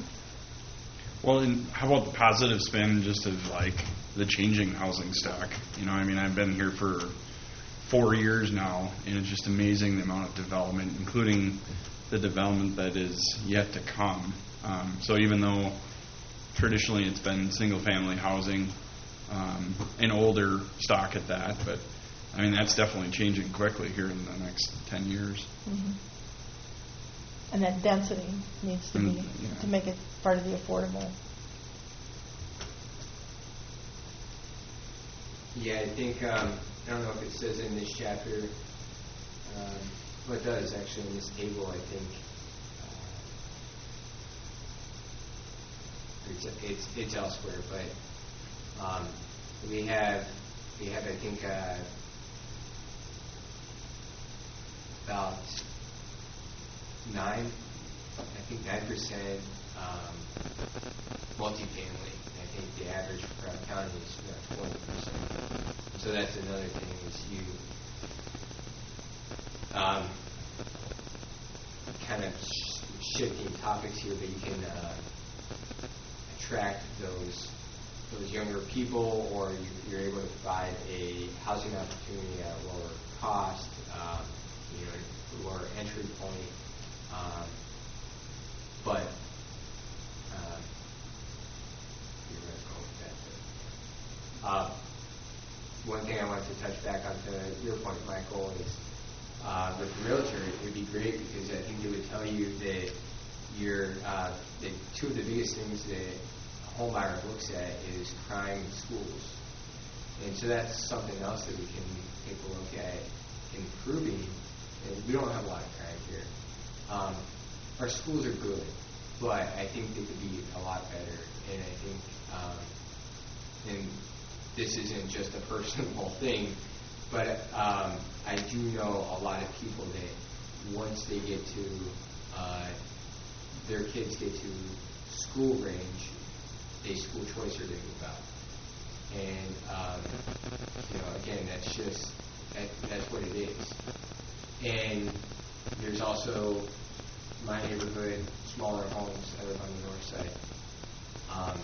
Well, and how about the positive spin just of like the changing housing stock? You know, I mean, I've been here for four years now, and it's just amazing the amount of development, including the development that is yet to come. Um, so even though traditionally it's been single-family housing, um, and older stock at that, but I mean, that's definitely changing quickly here in the next ten years. Mhm. And that density needs to be, Mm, yeah. to make it part of the affordable. Yeah, I think, um, I don't know if it says in this chapter, um, well, it does actually in this table, I think. Uh, it's, it's, it's elsewhere, but um, we have, we have, I think, uh, about nine, I think nine percent um, multifamily. I think the average for our county is about twenty percent. So that's another thing is you um, kind of sh- shifting topics here, but you can uh, attract those those younger people, or you, you're able to provide a housing opportunity at a lower cost, um, you know, lower entry point. Um, but um, you're going to go with that. Too. Uh, one thing I wanted to touch back onto your point, Michael, is uh, with the realtor, it would be great because I think it would tell you that you're uh, that two of the biggest things that a home buyer looks at is crime in schools. And so that's something else that we can take a look at improving. And we don't have a lot of crime here. Um, our schools are good, but I think they could be a lot better. And I think, um, and this isn't just a personal thing, but um, I do know a lot of people that once they get to, uh, their kids get to school range, they school choice or they move out. And, um, you know, again, that's just, that, that's what it is. And there's also my neighborhood, smaller homes. I live on the north side. Um,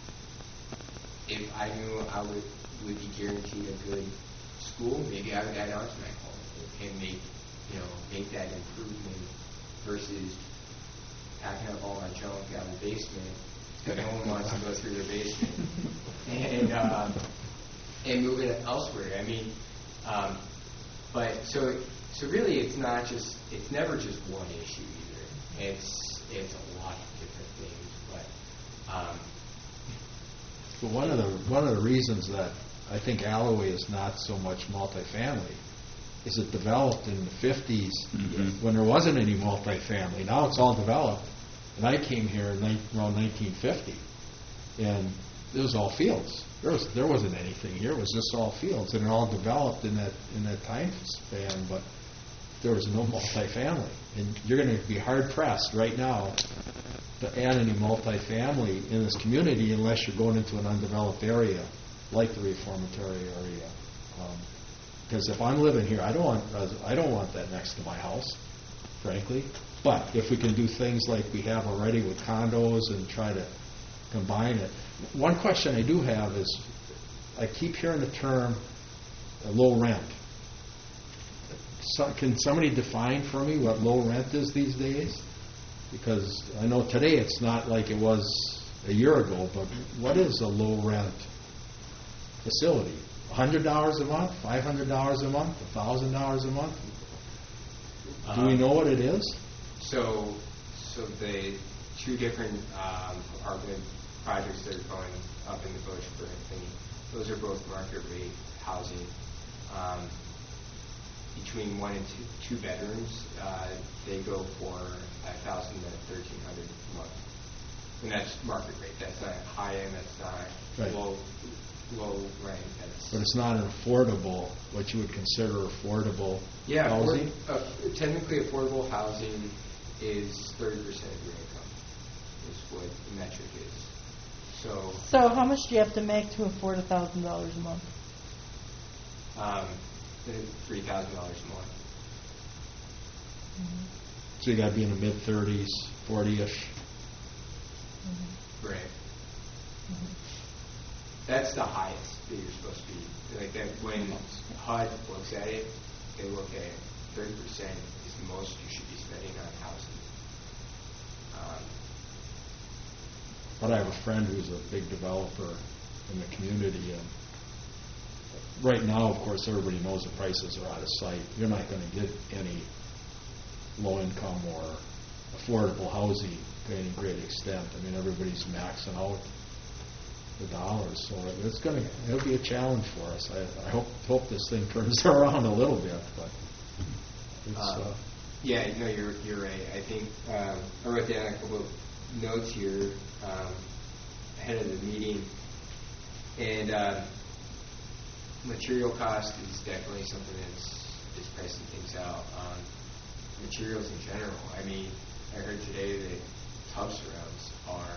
if I knew I would, would be guaranteed a good school, maybe I would add on to my home and make, you know, make that improvement versus packing up all my junk out of the basement. No one wants to go through their basement and uh, and move it elsewhere. I mean, um, but so so really, it's not just it's never just one issue either. It's it's a lot of different things. But um, But one of the one of the reasons that I think Alloway is not so much multifamily is it developed in the fifties Mhm. when there wasn't any multifamily. Now it's all developed. And I came here in ni- around nineteen fifty, and it was all fields. There was there wasn't anything here. It was just all fields, and it all developed in that in that time span. But there was no multifamily, and you're going to be hard pressed right now to add any multifamily in this community unless you're going into an undeveloped area like the reformatory area. Because if I'm living here, I don't want I don't want that next to my house, frankly. But if we can do things like we have already with condos and try to combine it. One question I do have is, I keep hearing the term uh, low rent. So, can somebody define for me what low rent is these days? Because I know today it's not like it was a year ago, but what is a low rent facility? one hundred dollars a month? five hundred dollars a month? one thousand dollars a month? Do we know what it is? So, so the two different um, apartment projects that are going up in the Bush for Anthony, those are both market rate housing. Um, between one and two, two bedrooms, uh, they go for a thousand to thirteen hundred a month, and that's market rate. That's not high end. That's not Right. low low rent. That's But it's not an affordable, what you would consider affordable yeah. housing? affor- uh, technically, affordable housing is thirty percent of your income. Is what the metric is. So, So how much do you have to make to afford a thousand dollars a month? um, three thousand dollars a month. So you got to be in the mid thirties, forty-ish. Right. That's the highest that you're supposed to be. Like that, when H U D looks at it, they look at thirty percent is the most you should be spending on housing. Um, But I have a friend who's a big developer in the community, and right now, of course, everybody knows the prices are out of sight. You're not going to get any low-income or affordable housing to any great extent. I mean, everybody's maxing out the dollars, so it's going to it'll be a challenge for us. I, I hope hope this thing turns around a little bit, but it's. Um, Uh, yeah, no, you're you're right. I think um, I wrote down a couple of notes here um, ahead of the meeting, and uh, material cost is definitely something that's is pricing things out. Um, materials in general. I mean, I heard today that tub surrounds are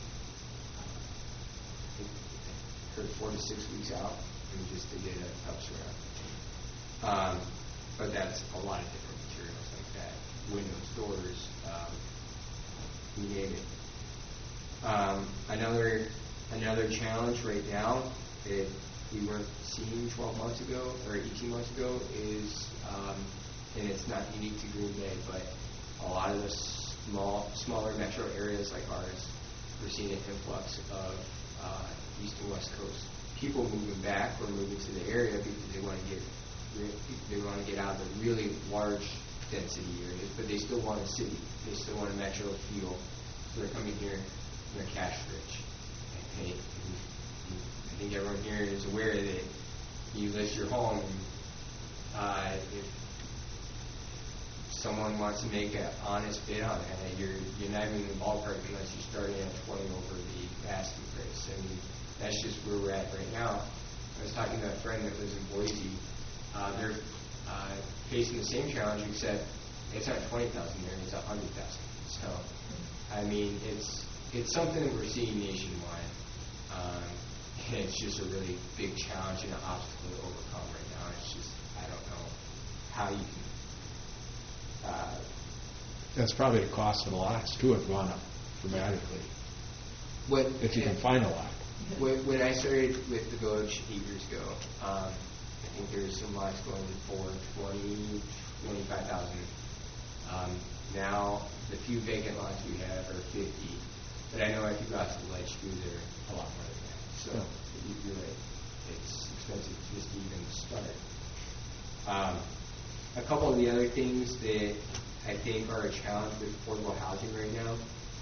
I heard four to six weeks out, and just to get a tub surround. Um, but that's a lot of different materials like that. Windows, doors, um, you name it. Um, another another challenge right now that we weren't seeing twelve months ago or eighteen months ago is, um, and it's not unique to Green Bay, but a lot of the small, smaller metro areas like ours, we're seeing an influx of uh, East and West Coast people moving back or moving to the area because they want to get they want to get out of the really large density areas, but they still want a city. They still want a metro feel. So they're coming here and they're cash rich. And hey, I think everyone here is aware that you list your home. Uh, if someone wants to make an honest bid on it, you're you're not even in the ballpark unless you're starting at twenty over the asking price. I mean, that's just where we're at right now. I was talking to a friend that lives in Boise. Uh, they're uh, facing the same challenge, except it's not twenty thousand there; it's a hundred thousand. So, I mean, it's it's something that we're seeing nationwide, um, and it's just a really big challenge and an obstacle to overcome right now. It's just I don't know how you can. Uh, That's probably the cost of the lots too have gone up dramatically. what If you can find a lot. When, when I started with the village eight years ago, um, I think there was some lots going for twenty, twenty-five thousand. Um, now the few vacant lots we have are fifty, but I know if you go out to the ledge view, they're a lot more than that. So Yeah. you're right, it's expensive just to even start. Um, a couple of the other things that I think are a challenge with affordable housing right now.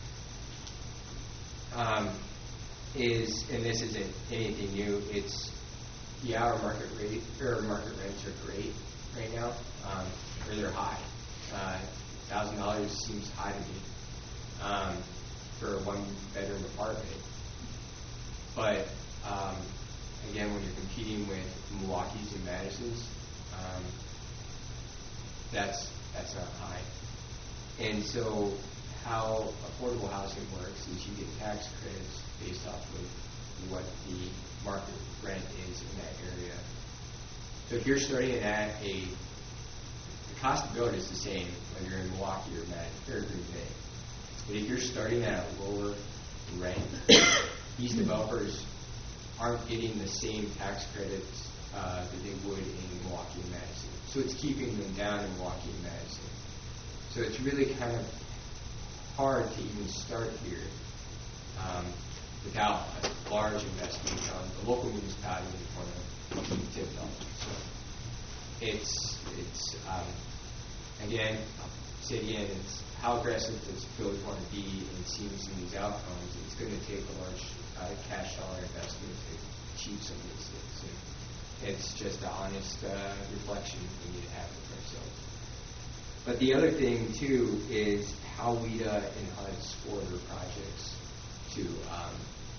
Um, is, and this isn't anything new, it's, yeah, our market rate, or market rents are great right now, um, or they're high. Uh, one thousand dollars seems high to me um, for a one-bedroom apartment. But, um, again, when you're competing with Milwaukee's and Madison's, um, that's, that's not high. And so how affordable housing works is you get tax credits based off of what the market rent is in that area. So if you're starting at a, the cost of build is the same whether you're in Milwaukee or Mad or Green Bay. But if you're starting at a lower rent, these developers aren't getting the same tax credits uh, that they would in Milwaukee and Madison. So it's keeping them down in Milwaukee and Madison. So it's really kind of hard to even start here um, without a large investment on the local municipality in the form of looking to develop. So it's it's um, again, I'll say it again, it's how aggressive does the village want to be in seeing some of these outcomes. It's going to take a large uh, cash dollar investment to achieve some of these things. And it's just an honest uh, reflection we need to have with ourselves. But the other thing, too, is how WIDA and H U D score their projects, too. Um,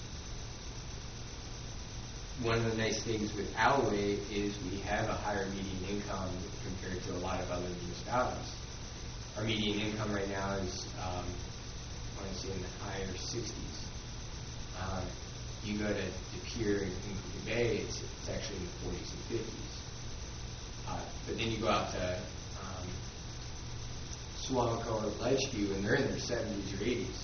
one of the nice things with Alloway is we have a higher median income compared to a lot of other municipalities. Our median income right now is, um, I want to say, in the higher sixties. Um, you go to De Pere and Green Bay, it's, it's actually in the forties and fifties. Uh, but then you go out to um, Suamico or Ledgeview, and they're in their seventies or eighties.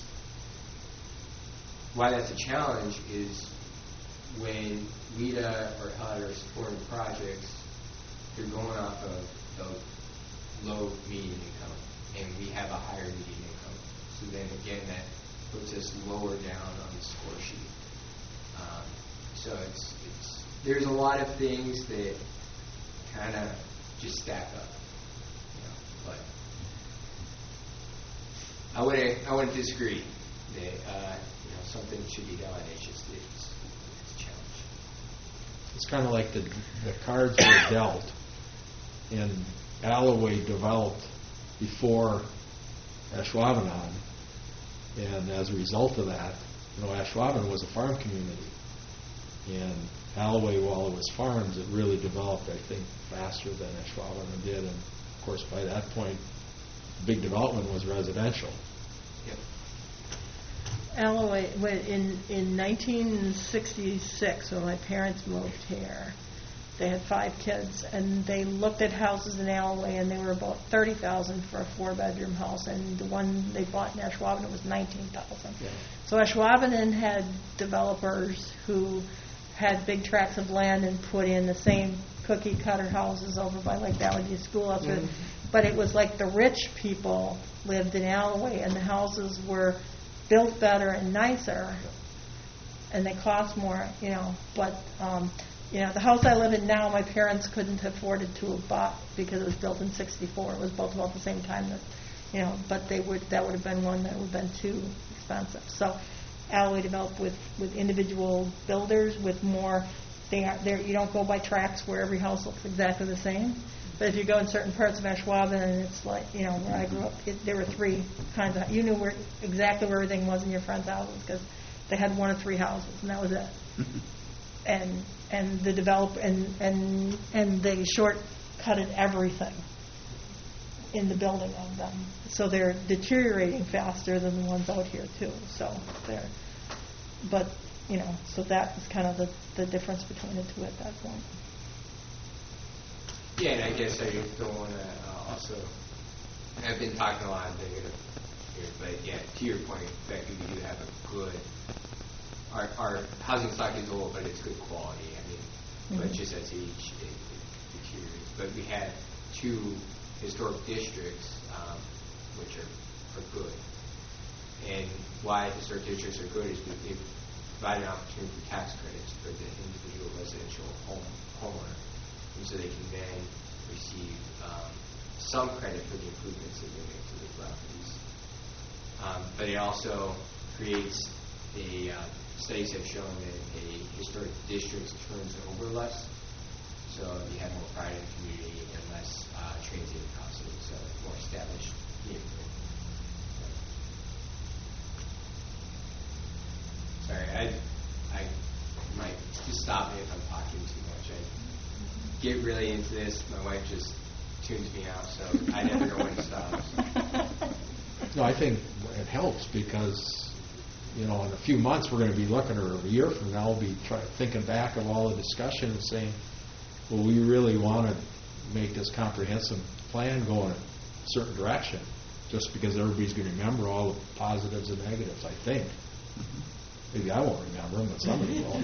Why that's a challenge is when WIDA or H U D are supporting projects, they're going off of the low median income, and we have a higher median income. So then again, that puts us lower down on the score sheet. Um, so it's it's there's a lot of things that kind of just stack up, you know, but. I wouldn't. I wouldn't disagree that uh, you know something should be done. It's just it's, it's a challenge. It's kind of like the the cards were dealt, and Alloway developed before Ashwaubenon, and as a result of that, you know, Ashwaubenon was a farm community, and Alloway, while it was farms, it really developed, I think, faster than Ashwaubenon did, and of course, by that point, big development was residential. Yep. Alloway, when in, in nineteen sixty-six, when my parents moved here, They had five kids, and they looked at houses in Alloway, and they were about thirty thousand for a four-bedroom house, and the one they bought in Ashwaubenon was nineteen thousand. Yeah. So Ashwaubenon had developers who had big tracts of land and put in the same cookie-cutter houses over by like Valley View School up there. But it was like the rich people lived in Alloway, and the houses were built better and nicer, and they cost more, you know. But um, you know, the house I live in now, my parents couldn't have afforded to have bought because it was built in sixty-four. It was built about the same time that, you know, but they would that would have been one that would have been too expensive. So Alloway developed with, with individual builders with more. They are there. You don't go by tracts where every house looks exactly the same. But if you go in certain parts of Ashwaubenon, it's like, you know, where I grew up, it, there were three kinds of. You knew where exactly where everything was in your friends' houses because they had one or three houses, and that was it. and and the develop and and and they shortcutted everything in the building of them, so they're deteriorating faster than the ones out here too. So they're, but you know, so that is kind of the the difference between the two at that point. Yeah, and I guess I just don't want to uh, also. I've been talking a lot of negative here, but yeah, to your point, Becky, we do have a good. Our, our housing stock is old, but it's good quality. I mean, mm-hmm. but just as age it, it deteriorates. But we have two historic districts, um, which are, are good. And why historic districts are good is because they provide an opportunity for tax credits for the individual residential home homeowner, and so they can then receive um, some credit for the improvements that they make to the properties. Um, but it also creates a uh, studies have shown that a historic district turns over less, so you have more pride in the community and less uh, transient housing, so more established neighborhood. Sorry, I I might just stop me if I'm talking too much. I get really into this. My wife just tunes me out, so I never know when to stop. No, I think it helps because, you know, in a few months we're going to be looking, or a year from now, we'll be try, thinking back of all the discussion and saying, well, we really want to make this comprehensive plan go in a certain direction, just because everybody's going to remember all the positives and negatives, I think. Maybe I won't remember them, but somebody will.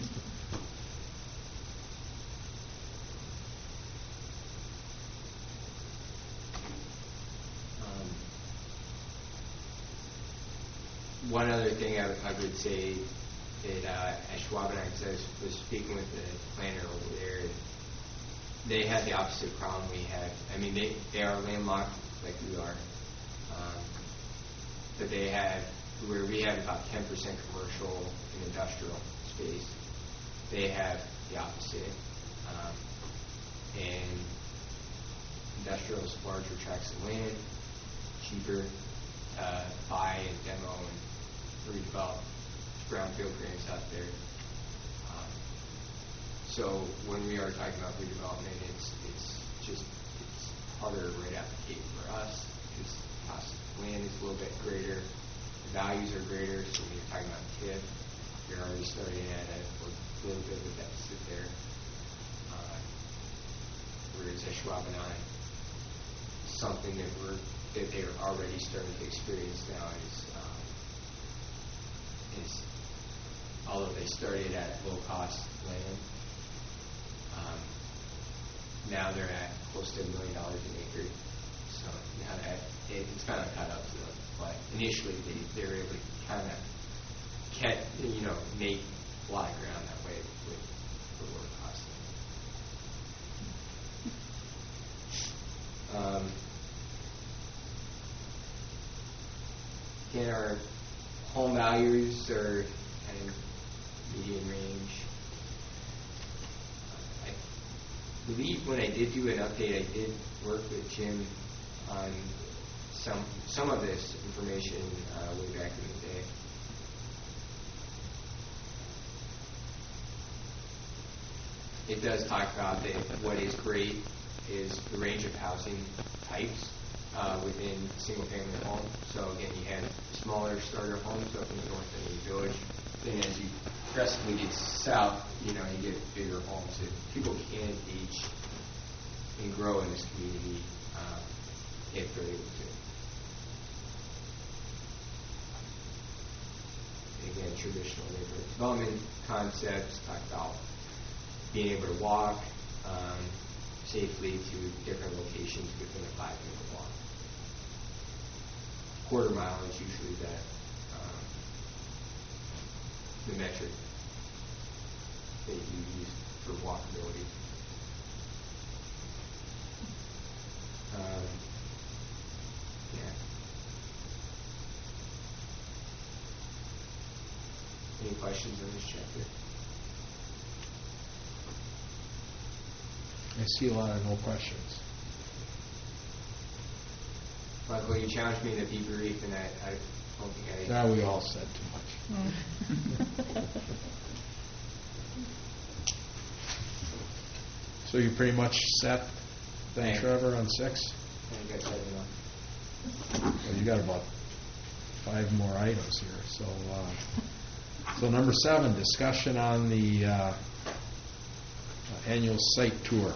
One other thing I, I would say that uh, Ashwaubenon, because I was, was speaking with the planner over there, they had the opposite problem we had. I mean, they, they are landlocked like we are, um, but they have, where we have about ten percent commercial and industrial space, they have the opposite. Um, and industrial is larger tracts of land, cheaper uh, buy and demo and redevelop brownfield grants out there. Um, so when we are talking about redevelopment, it's it's just it's harder right out the gate for us because the cost of land is a little bit greater, the values are greater. So when you're talking about T I F, you're already starting at a, a little bit of a deficit there. Uh, whereas Ashwaubenon, something that we're that they're already starting to experience now is, um, is although they started at low cost land, um, now they're at close to a million dollars an acre. So now that it, it's kind of caught up to them. But initially they, they were able to kind of catch, you know, make a lot of ground that way with the lower cost land. Um, Again, our home values are kind of median range. I believe when I did do an update, I did work with Jim on some some of this information uh, way back in the day. It does talk about that what is great is the range of housing types Uh, within single-family home. So again, you have smaller starter homes up in the North End of the Village. Then as you progressively get south, you know, you get bigger homes. If people can age and grow in this community, um, if they're able to. Again, traditional neighborhood development concepts talk about being able to walk um, safely to different locations within a five-minute walk. Quarter mile is usually the um, the metric that you use for walkability. Um, yeah. Any questions on this chapter? I see a lot of no questions. Michael, you challenged me to be brief, and I, I don't think I... Now we all said too much. So you're pretty much set, then, Yeah. Trevor, on six? I think I said enough. Well, you got about five more items here. So, uh, so number seven, discussion on the uh, annual site tour.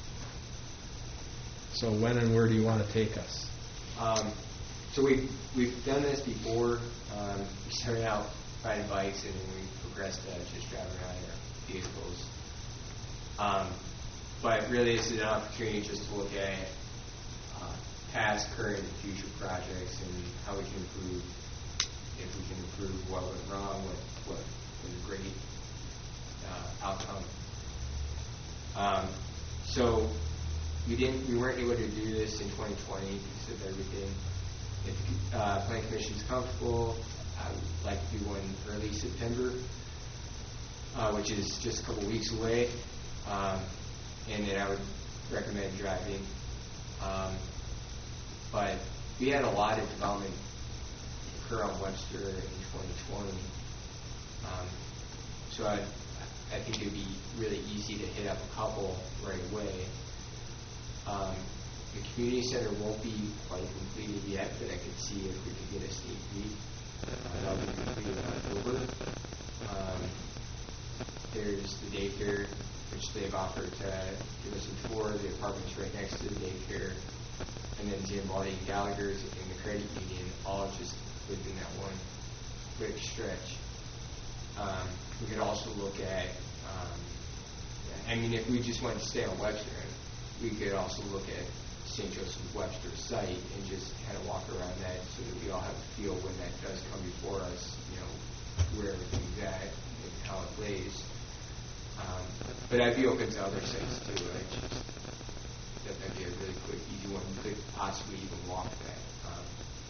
So when and where do you want to take us? Um, so we've, we've done this before. Um, we started out riding bikes, and then we progressed to just driving around in our vehicles. Um, but really, this is an opportunity just to look at uh, past, current, and future projects and how we can improve, if we can improve what went wrong, what, what was a great uh, outcome. Um, so we didn't, we weren't able to do this in twenty twenty because of everything. If uh, Planning Commission is comfortable, I would like to do one early September, uh, which is just a couple weeks away. Um, and then I would recommend driving. Um, but we had a lot of development occur on Webster in twenty twenty. Um, so I, I think it would be really easy to hit up a couple right away. Um, the community center won't be quite completed yet, but I could see if we could get a sneak peek. Uh, that'll be completed in October. Um, there's the daycare, which they've offered to give us a tour. The apartments right next to the daycare, and then Zamboni and Gallagher's and the credit union, all just within that one quick stretch. Um, we could also look at, um, I mean, if we just wanted to stay on Webster, we could also look at Saint Joseph Webster site and just kind of walk around that so that we all have a feel when that does come before us, you know, where everything's at and how it lays. Um, but I'd be open to other sites too. I just, that might be a really quick, easy one. You could possibly even walk that. Um,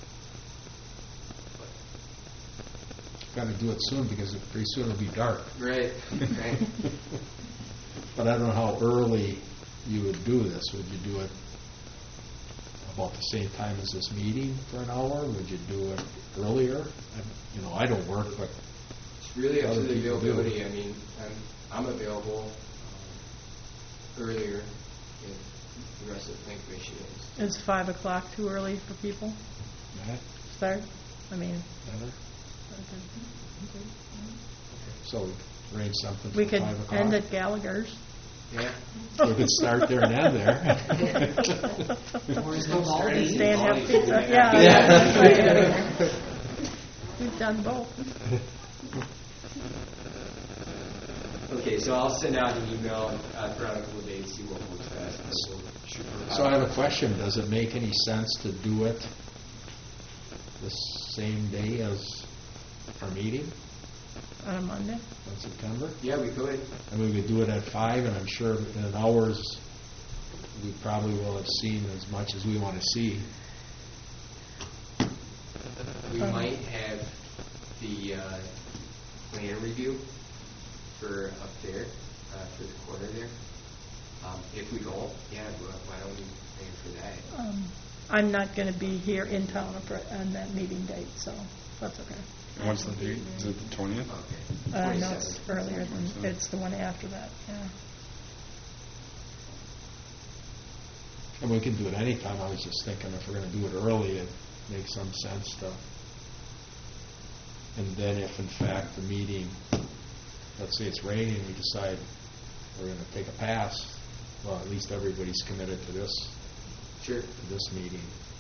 Got to do it soon because it, pretty soon it'll be dark. right, right. But I don't know how early you would do this. Would you do it about the same time as this meeting for an hour? Would you do it earlier? I, you know, I don't work, but It's really up to other the people do. availability. I mean, I'm, I'm available um, earlier if the rest of the planning commission is. Is five o'clock too early for people? Matt, Start? I mean, Heather? okay. So arrange something for We could five o'clock. end at Gallagher's. Yeah. We could start there and end there. Stay and have pizza. Yeah. Yeah. We've done both. Okay, so I'll send out an email uh, throughout a couple of days, see what works best. and we'll shoot for So I have a question. Does it make any sense to do it the same day as our meeting On a Monday? in September? Yeah, we could. I mean, we could do it at five, and I'm sure in an hour's, we probably will have seen as much as we want to see. We Um, might have the uh, plan review for up there, uh, for the corner there. Um, if we don't, yeah, well, why don't we aim for that? Um, I'm not going to be here in town for- on that meeting date, so that's okay. And what's the date? Is it the twentieth? Okay. Uh, no, it's twenty-seventh. earlier than, it's the one after that, yeah. And we can do it anytime. I was just thinking if we're going to do it early, it makes some sense to. And then if in fact the meeting let's say it's raining, we decide we're gonna take a pass, well, at least everybody's committed to this, Sure. to this meeting.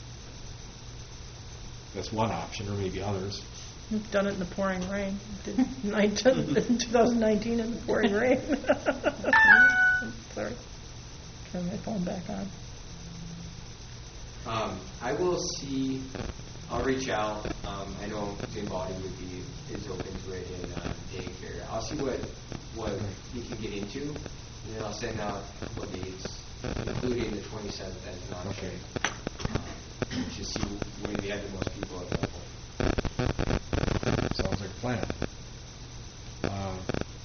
That's one option, or maybe others. We've done it in the pouring rain. Did nineteen in twenty nineteen in the pouring rain. Sorry. Turn my phone back on. Um, I will see, I'll reach out, um, I know Jim Body would be, is open to it in, uh, daycare. I'll see what, what we can get into, and then I'll send out what dates, including the twenty-seventh as an option. Um, to see when we have the most people available. Sounds like a plan. Uh,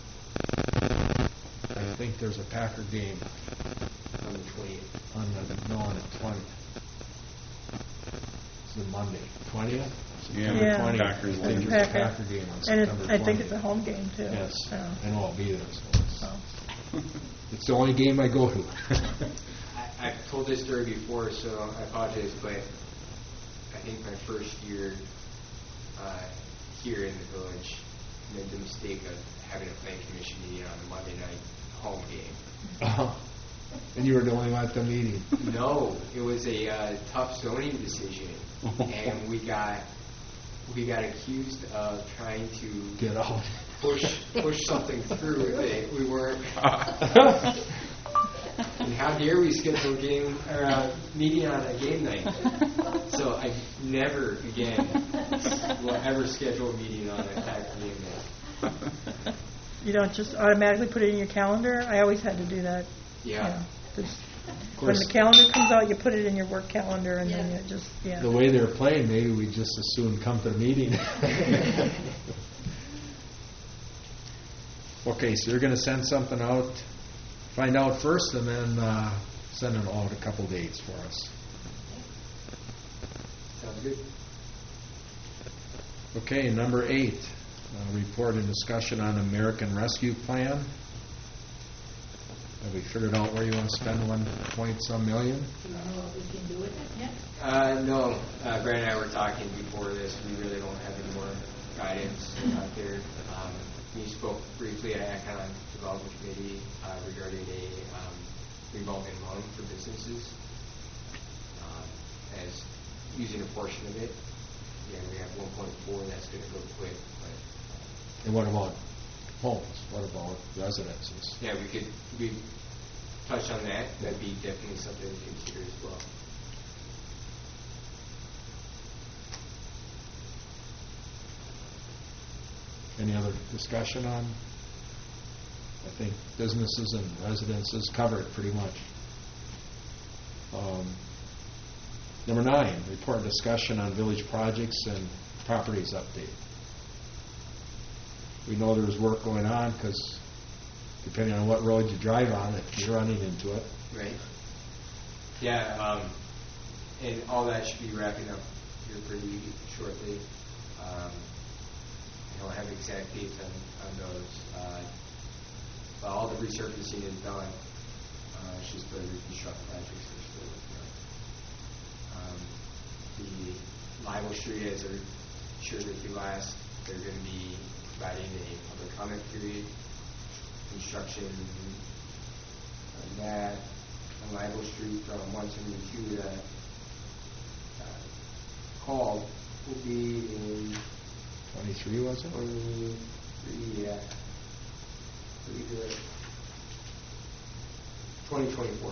I think there's a Packer game On the twentieth. on the, no, on the twentieth. It's the Monday, twentieth? Yeah. Yeah. twentieth. Packers I think game. there's a Packer. Packer game on And September it, twentieth. I think it's a home game, too. Yes, Yeah. I know I'll be there, so it's, So. it's the only game I go to. I, I've told this story before, so I apologize, but I think my first year uh, here in the village made the mistake of having a plan commission meeting on a Monday night home game. Uh-huh. And you were the only one at the meeting. No, it was a uh, tough zoning decision, and we got we got accused of trying to Get out. push push something through that we weren't. And how dare we schedule a game or a meeting on a game night? So I never again will ever schedule a meeting on a Packer game night. You don't just automatically put it in your calendar? I always had to do that. Yeah. Just Of when course, the calendar comes out, you put it in your work calendar, and then Yeah. you just, yeah. the way they're playing, maybe we just as soon come to the meeting. Okay, so you're going to send something out, find out first, and then uh, send it out a couple dates for us. Sounds good. Okay, number eight, uh, report and discussion on American Rescue Plan. Have we figured out where you want to spend one point some million? Do you know what we can do with it yet? Uh, no, uh, Brad and I were talking before this. We really don't have any more guidance out there. Um, we spoke briefly at Economic Development Committee uh, regarding a um, revolving loan for businesses um, as using a portion of it. Yeah, we have one point four that's going to go quick, but And what about homes? What about residences? yeah, we could we touch on that. That'd be definitely something to consider as well. Any other discussion on? I think businesses and residences cover it pretty much. Um, Number nine, report and discussion on village projects and properties update. We know there's work going on because depending on what road you drive on, if you're running into it. Right. Yeah, um, and all that should be wrapping up here pretty shortly. Um, I don't have exact dates on, on those. Uh, but all the resurfacing is done. Uh, it's just the reconstruct projects are still working on. Um, the Libel Street, as I'm sure that you last, they're going to be providing a public comment period, construction on that. On Libel Street from one seventy-two that uh, called will be in Twenty-three, was it? twenty-three, yeah. Pretty good. twenty twenty-four.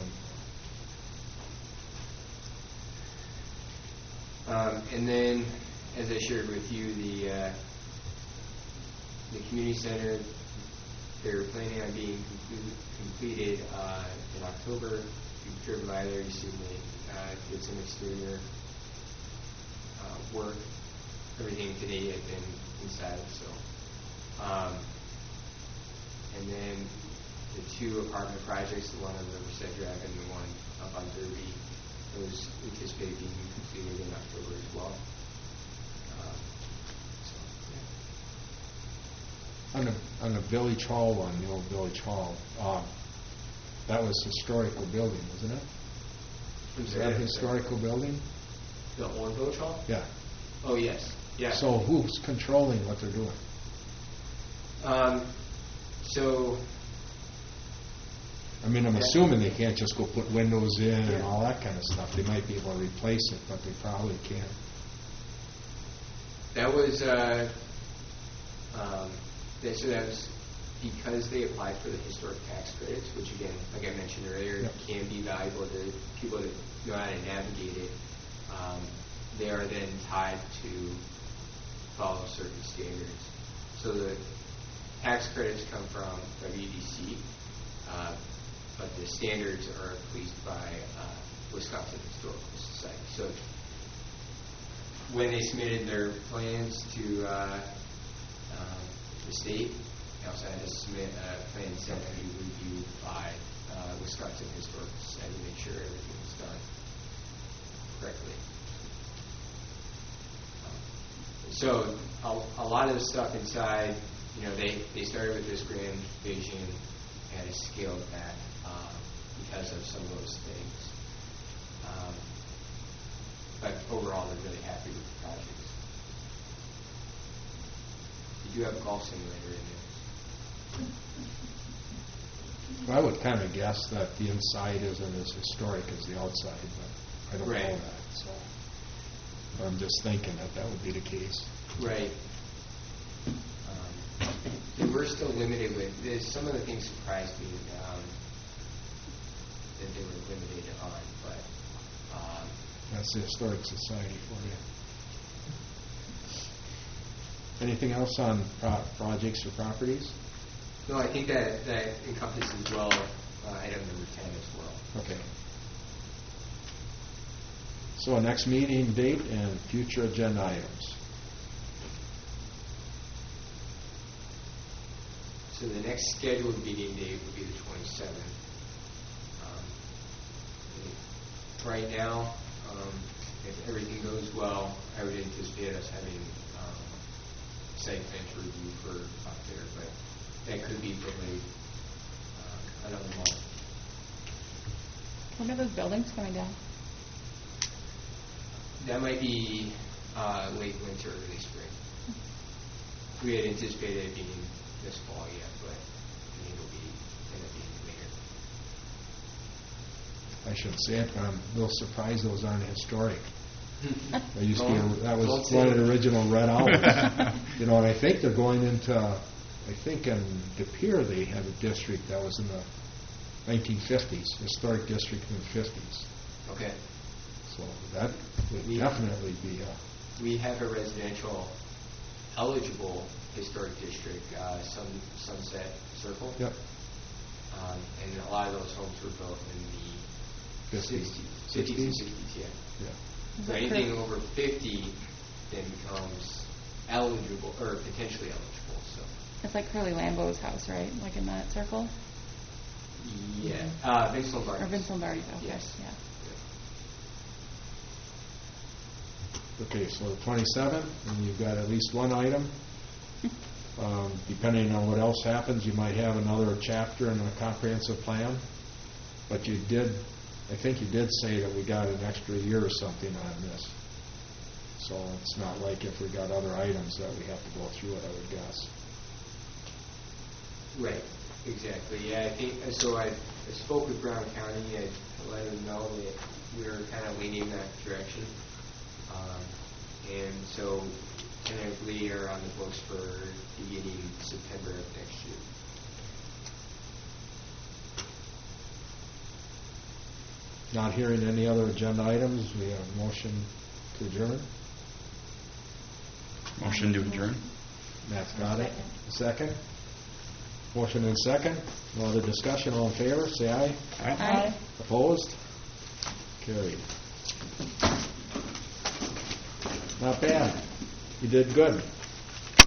Um, and then, as I shared with you, the uh, the community center, they're planning on being complete, completed uh, in October. If you've driven by there, you see they uh, did some exterior uh, work. Everything today had been inside, so. Um, and then the two apartment projects, the one on Riverside Drive and the one up on Derby, those anticipate being completed in October as well. Um, so, yeah. On the, on the Village Hall one, the old Village Hall, uh, that was historical building, wasn't it? I'm Is sorry, that a I'm historical building? sorry. The old Village Hall? Yeah. Oh, yes. Yeah. So who's controlling what they're doing? Um, So, I mean, I'm Yeah. assuming they can't just go put windows in and Yeah. all that kind of stuff. They might be able to replace it, but they probably can't. that was, uh, um, that, so that was because they applied for the historic tax credits, which again, like I mentioned earlier, Yep. can be valuable to people that know how to navigate it. Um, they are then tied to follow certain standards. So the tax credits come from W D C, uh, but the standards are policed by uh, Wisconsin Historical Society. So when they submitted their plans to uh, um, the state, they also had to submit a plan set to be reviewed by uh, Wisconsin Historical Society to make sure everything was done correctly. Um, So a, a lot of the stuff inside, you know, they, they started with this grand vision and it scaled back um, because of some of those things. Um, but overall, they're really happy with the projects. They do have a golf simulator in there. I would kind of guess that the inside isn't as historic as the outside, but I don't Right. know that, so. I'm just thinking that that would be the case. Right. Um, and we're still limited with this. Some of the things surprised me um, that they were limited on, but um, That's the Historic Society for you. Anything else on pro- projects or properties? no, I think that that encompasses well uh, item number ten as well. Okay. So next meeting date and future agenda items. So the next scheduled meeting date would be the twenty-seventh. Um, right now, um, if everything goes well, I would anticipate us having um, site plan to review for up there, but that could be delayed uh, another month. When are those buildings coming down? That might be uh, late winter, early spring. We had anticipated it being this fall yet, but I think it'll be end up being later. I shouldn't say it, but I'm a little surprised those aren't historic. There used to be, Don't- a- that was don't say one of it. the original Red Owls. You know, and I think they're going into, I think in De Pere they had a district that was in the nineteen fifties, historic district in the fifties. Okay. So that would We- definitely be a, We have a residential eligible historic district, uh, Sun, Sunset Circle. yep, Um, and a lot of those homes were built in the Fifties. sixties, fifties and Sixties? sixties, yeah. yeah. So anything over fifty then becomes eligible, or potentially eligible, so. It's like Curly Lambeau's house, right? Like in that circle? Yeah, uh, Vince Lombardi. Or Vince Lombardi's house? Yes. Yeah. Okay, so the twenty-seventh, and you've got at least one item. Um, Depending on what else happens, you might have another chapter in the comprehensive plan. But you did, I think you did say that we got an extra year or something on this. So it's not like if we got other items that we have to go through it, I would guess. Right, exactly. Yeah, I think, uh, so I, I spoke with Brown County and let them know that we were kind of leaning in that direction. Um, and so tentatively are on the books for beginning September of next year. Not hearing any other agenda items, we have a motion to adjourn. Motion to adjourn? Matt's got it. Second? Motion and second. No other discussion, all in favor, say aye. Aye. Opposed? Carried. Not bad. You did good.